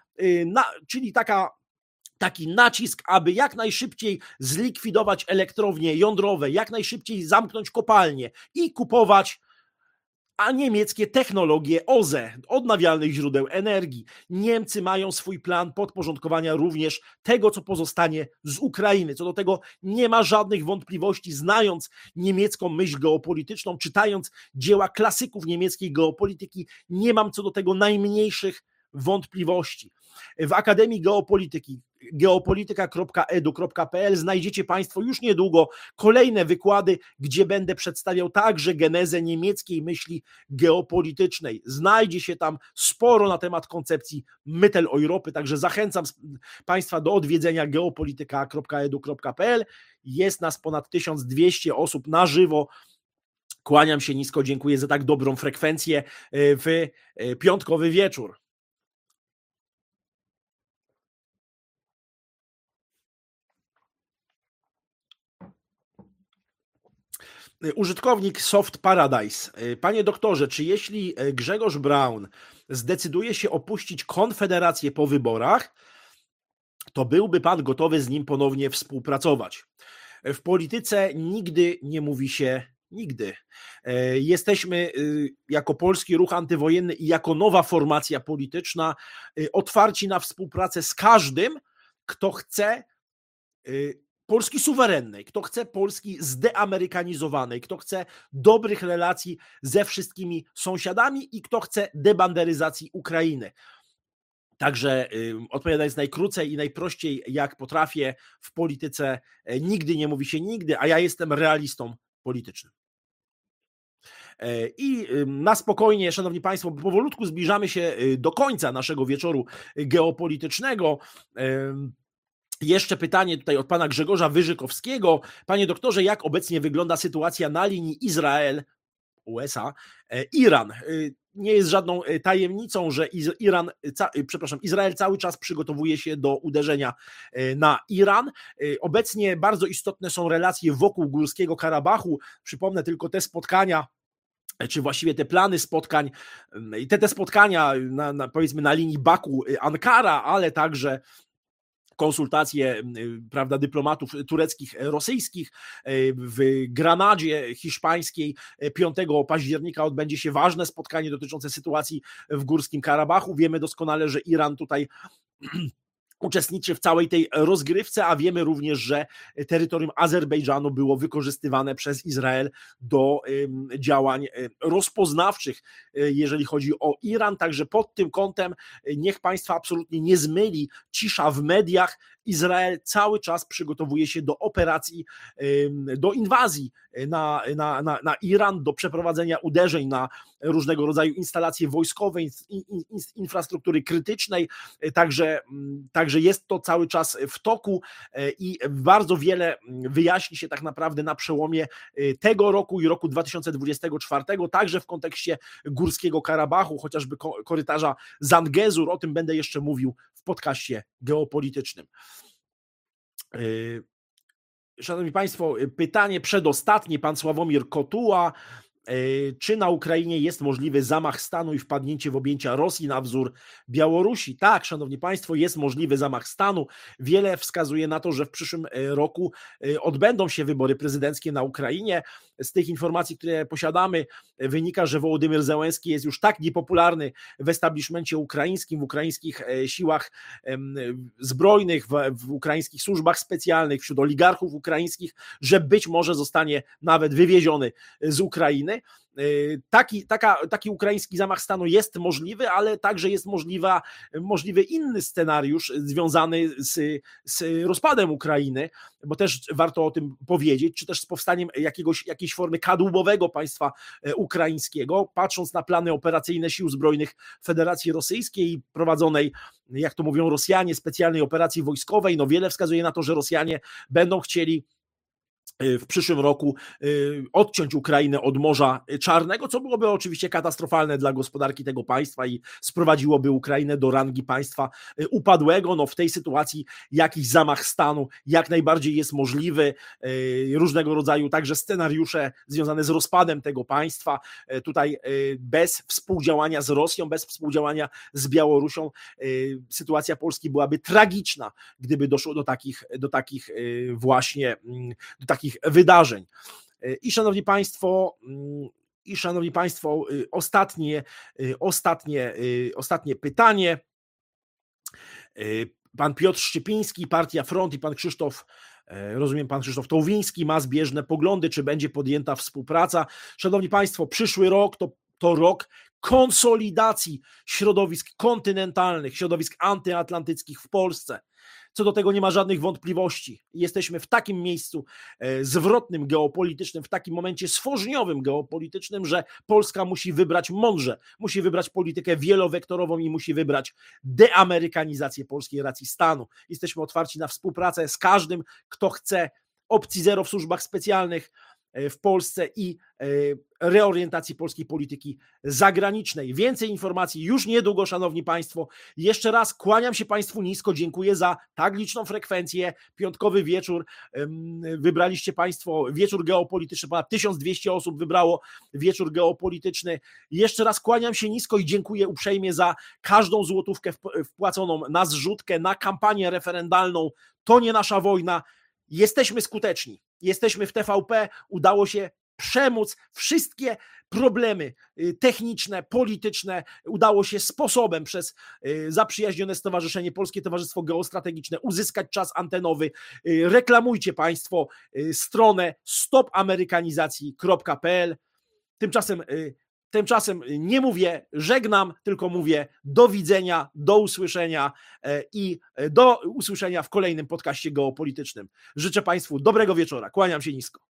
taki nacisk, aby jak najszybciej zlikwidować elektrownie jądrowe, jak najszybciej zamknąć kopalnie i kupować niemieckie technologie OZE, odnawialnych źródeł energii. Niemcy mają swój plan podporządkowania również tego, co pozostanie z Ukrainy. Co do tego nie ma żadnych wątpliwości, znając niemiecką myśl geopolityczną, czytając dzieła klasyków niemieckiej geopolityki, nie mam co do tego najmniejszych wątpliwości. W Akademii Geopolityki geopolityka.edu.pl znajdziecie Państwo już niedługo kolejne wykłady, gdzie będę przedstawiał także genezę niemieckiej myśli geopolitycznej. Znajdzie się tam sporo na temat koncepcji Mytel Europy, także zachęcam Państwa do odwiedzenia geopolityka.edu.pl. Jest nas ponad 1200 osób na żywo. Kłaniam się nisko, dziękuję za tak dobrą frekwencję w piątkowy wieczór. Użytkownik Soft Paradise. Panie doktorze, czy jeśli Grzegorz Braun zdecyduje się opuścić Konfederację po wyborach, to byłby pan gotowy z nim ponownie współpracować? W polityce nigdy nie mówi się nigdy. Jesteśmy jako Polski Ruch Antywojenny i jako nowa formacja polityczna otwarci na współpracę z każdym, kto chce Polski suwerennej, kto chce Polski zdeamerykanizowanej, kto chce dobrych relacji ze wszystkimi sąsiadami i kto chce debanderyzacji Ukrainy. Także odpowiadając najkrócej i najprościej jak potrafię, w polityce nigdy nie mówi się nigdy, a ja jestem realistą politycznym. I na spokojnie, szanowni państwo, powolutku zbliżamy się do końca naszego wieczoru geopolitycznego. Jeszcze pytanie tutaj od pana Grzegorza Wyżykowskiego. Panie doktorze, jak obecnie wygląda sytuacja na linii Izrael-USA-Iran? Nie jest żadną tajemnicą, że Izrael cały czas przygotowuje się do uderzenia na Iran. Obecnie bardzo istotne są relacje wokół Górskiego Karabachu. Przypomnę tylko te spotkania, czy właściwie te plany spotkań, te spotkania powiedzmy na linii Baku-Ankara, ale także konsultacje, prawda, dyplomatów tureckich, rosyjskich. W Granadzie hiszpańskiej 5 października odbędzie się ważne spotkanie dotyczące sytuacji w Górskim Karabachu. Wiemy doskonale, że Iran tutaj uczestniczy w całej tej rozgrywce, a wiemy również, że terytorium Azerbejdżanu było wykorzystywane przez Izrael do działań rozpoznawczych, jeżeli chodzi o Iran. Także pod tym kątem niech Państwa absolutnie nie zmyli cisza w mediach. Izrael cały czas przygotowuje się do operacji, do inwazji na Iran, do przeprowadzenia uderzeń na różnego rodzaju instalacje wojskowe, infrastruktury krytycznej. Także jest to cały czas w toku i bardzo wiele wyjaśni się tak naprawdę na przełomie tego roku i roku 2024, także w kontekście Górskiego Karabachu, chociażby korytarza Zangezur. O tym będę jeszcze mówił w podcaście geopolitycznym. Szanowni Państwo, pytanie przedostatnie, pan Sławomir Kotuła. Czy na Ukrainie jest możliwy zamach stanu i wpadnięcie w objęcia Rosji na wzór Białorusi? Tak, szanowni państwo, jest możliwy zamach stanu. Wiele wskazuje na to, że w przyszłym roku odbędą się wybory prezydenckie na Ukrainie. Z tych informacji, które posiadamy, wynika, że Wołodymyr Zełenski jest już tak niepopularny w establishmencie ukraińskim, w ukraińskich siłach zbrojnych, w ukraińskich służbach specjalnych, wśród oligarchów ukraińskich, że być może zostanie nawet wywieziony z Ukrainy. Taki ukraiński zamach stanu jest możliwy, ale także jest możliwy inny scenariusz związany z rozpadem Ukrainy, bo też warto o tym powiedzieć, czy też z powstaniem jakiejś formy kadłubowego państwa ukraińskiego. Patrząc na plany operacyjne Sił Zbrojnych Federacji Rosyjskiej, prowadzonej, jak to mówią Rosjanie, specjalnej operacji wojskowej, no wiele wskazuje na to, że Rosjanie będą chcieli w przyszłym roku odciąć Ukrainę od Morza Czarnego, co byłoby oczywiście katastrofalne dla gospodarki tego państwa i sprowadziłoby Ukrainę do rangi państwa upadłego. No w tej sytuacji jakiś zamach stanu jak najbardziej jest możliwy, różnego rodzaju także scenariusze związane z rozpadem tego państwa, tutaj bez współdziałania z Rosją, bez współdziałania z Białorusią sytuacja Polski byłaby tragiczna, gdyby doszło do takich wydarzeń. I szanowni Państwo, ostatnie pytanie. Pan Piotr Szczypiński, Partia Front i pan Krzysztof Tołwiński ma zbieżne poglądy, czy będzie podjęta współpraca. Szanowni Państwo, przyszły rok to rok konsolidacji środowisk kontynentalnych, środowisk antyatlantyckich w Polsce. Co do tego nie ma żadnych wątpliwości. Jesteśmy w takim miejscu zwrotnym geopolitycznym, w takim momencie stworzeniowym geopolitycznym, że Polska musi wybrać mądrze, musi wybrać politykę wielowektorową i musi wybrać deamerykanizację polskiej racji stanu. Jesteśmy otwarci na współpracę z każdym, kto chce opcji zero w służbach specjalnych w Polsce i reorientacji polskiej polityki zagranicznej. Więcej informacji już niedługo, szanowni Państwo. Jeszcze raz kłaniam się Państwu nisko, dziękuję za tak liczną frekwencję. Piątkowy wieczór, wybraliście Państwo wieczór geopolityczny, ponad 1200 osób wybrało wieczór geopolityczny. Jeszcze raz kłaniam się nisko i dziękuję uprzejmie za każdą złotówkę wpłaconą na zrzutkę, na kampanię referendalną. To nie nasza wojna. Jesteśmy skuteczni. Jesteśmy w TVP, udało się przemóc wszystkie problemy techniczne, polityczne, udało się sposobem przez zaprzyjaźnione stowarzyszenie Polskie Towarzystwo Geostrategiczne uzyskać czas antenowy. Reklamujcie Państwo stronę stopamerykanizacji.pl. Tymczasem nie mówię żegnam, tylko mówię do widzenia, do usłyszenia i do usłyszenia w kolejnym podcaście geopolitycznym. Życzę Państwu dobrego wieczora. Kłaniam się nisko.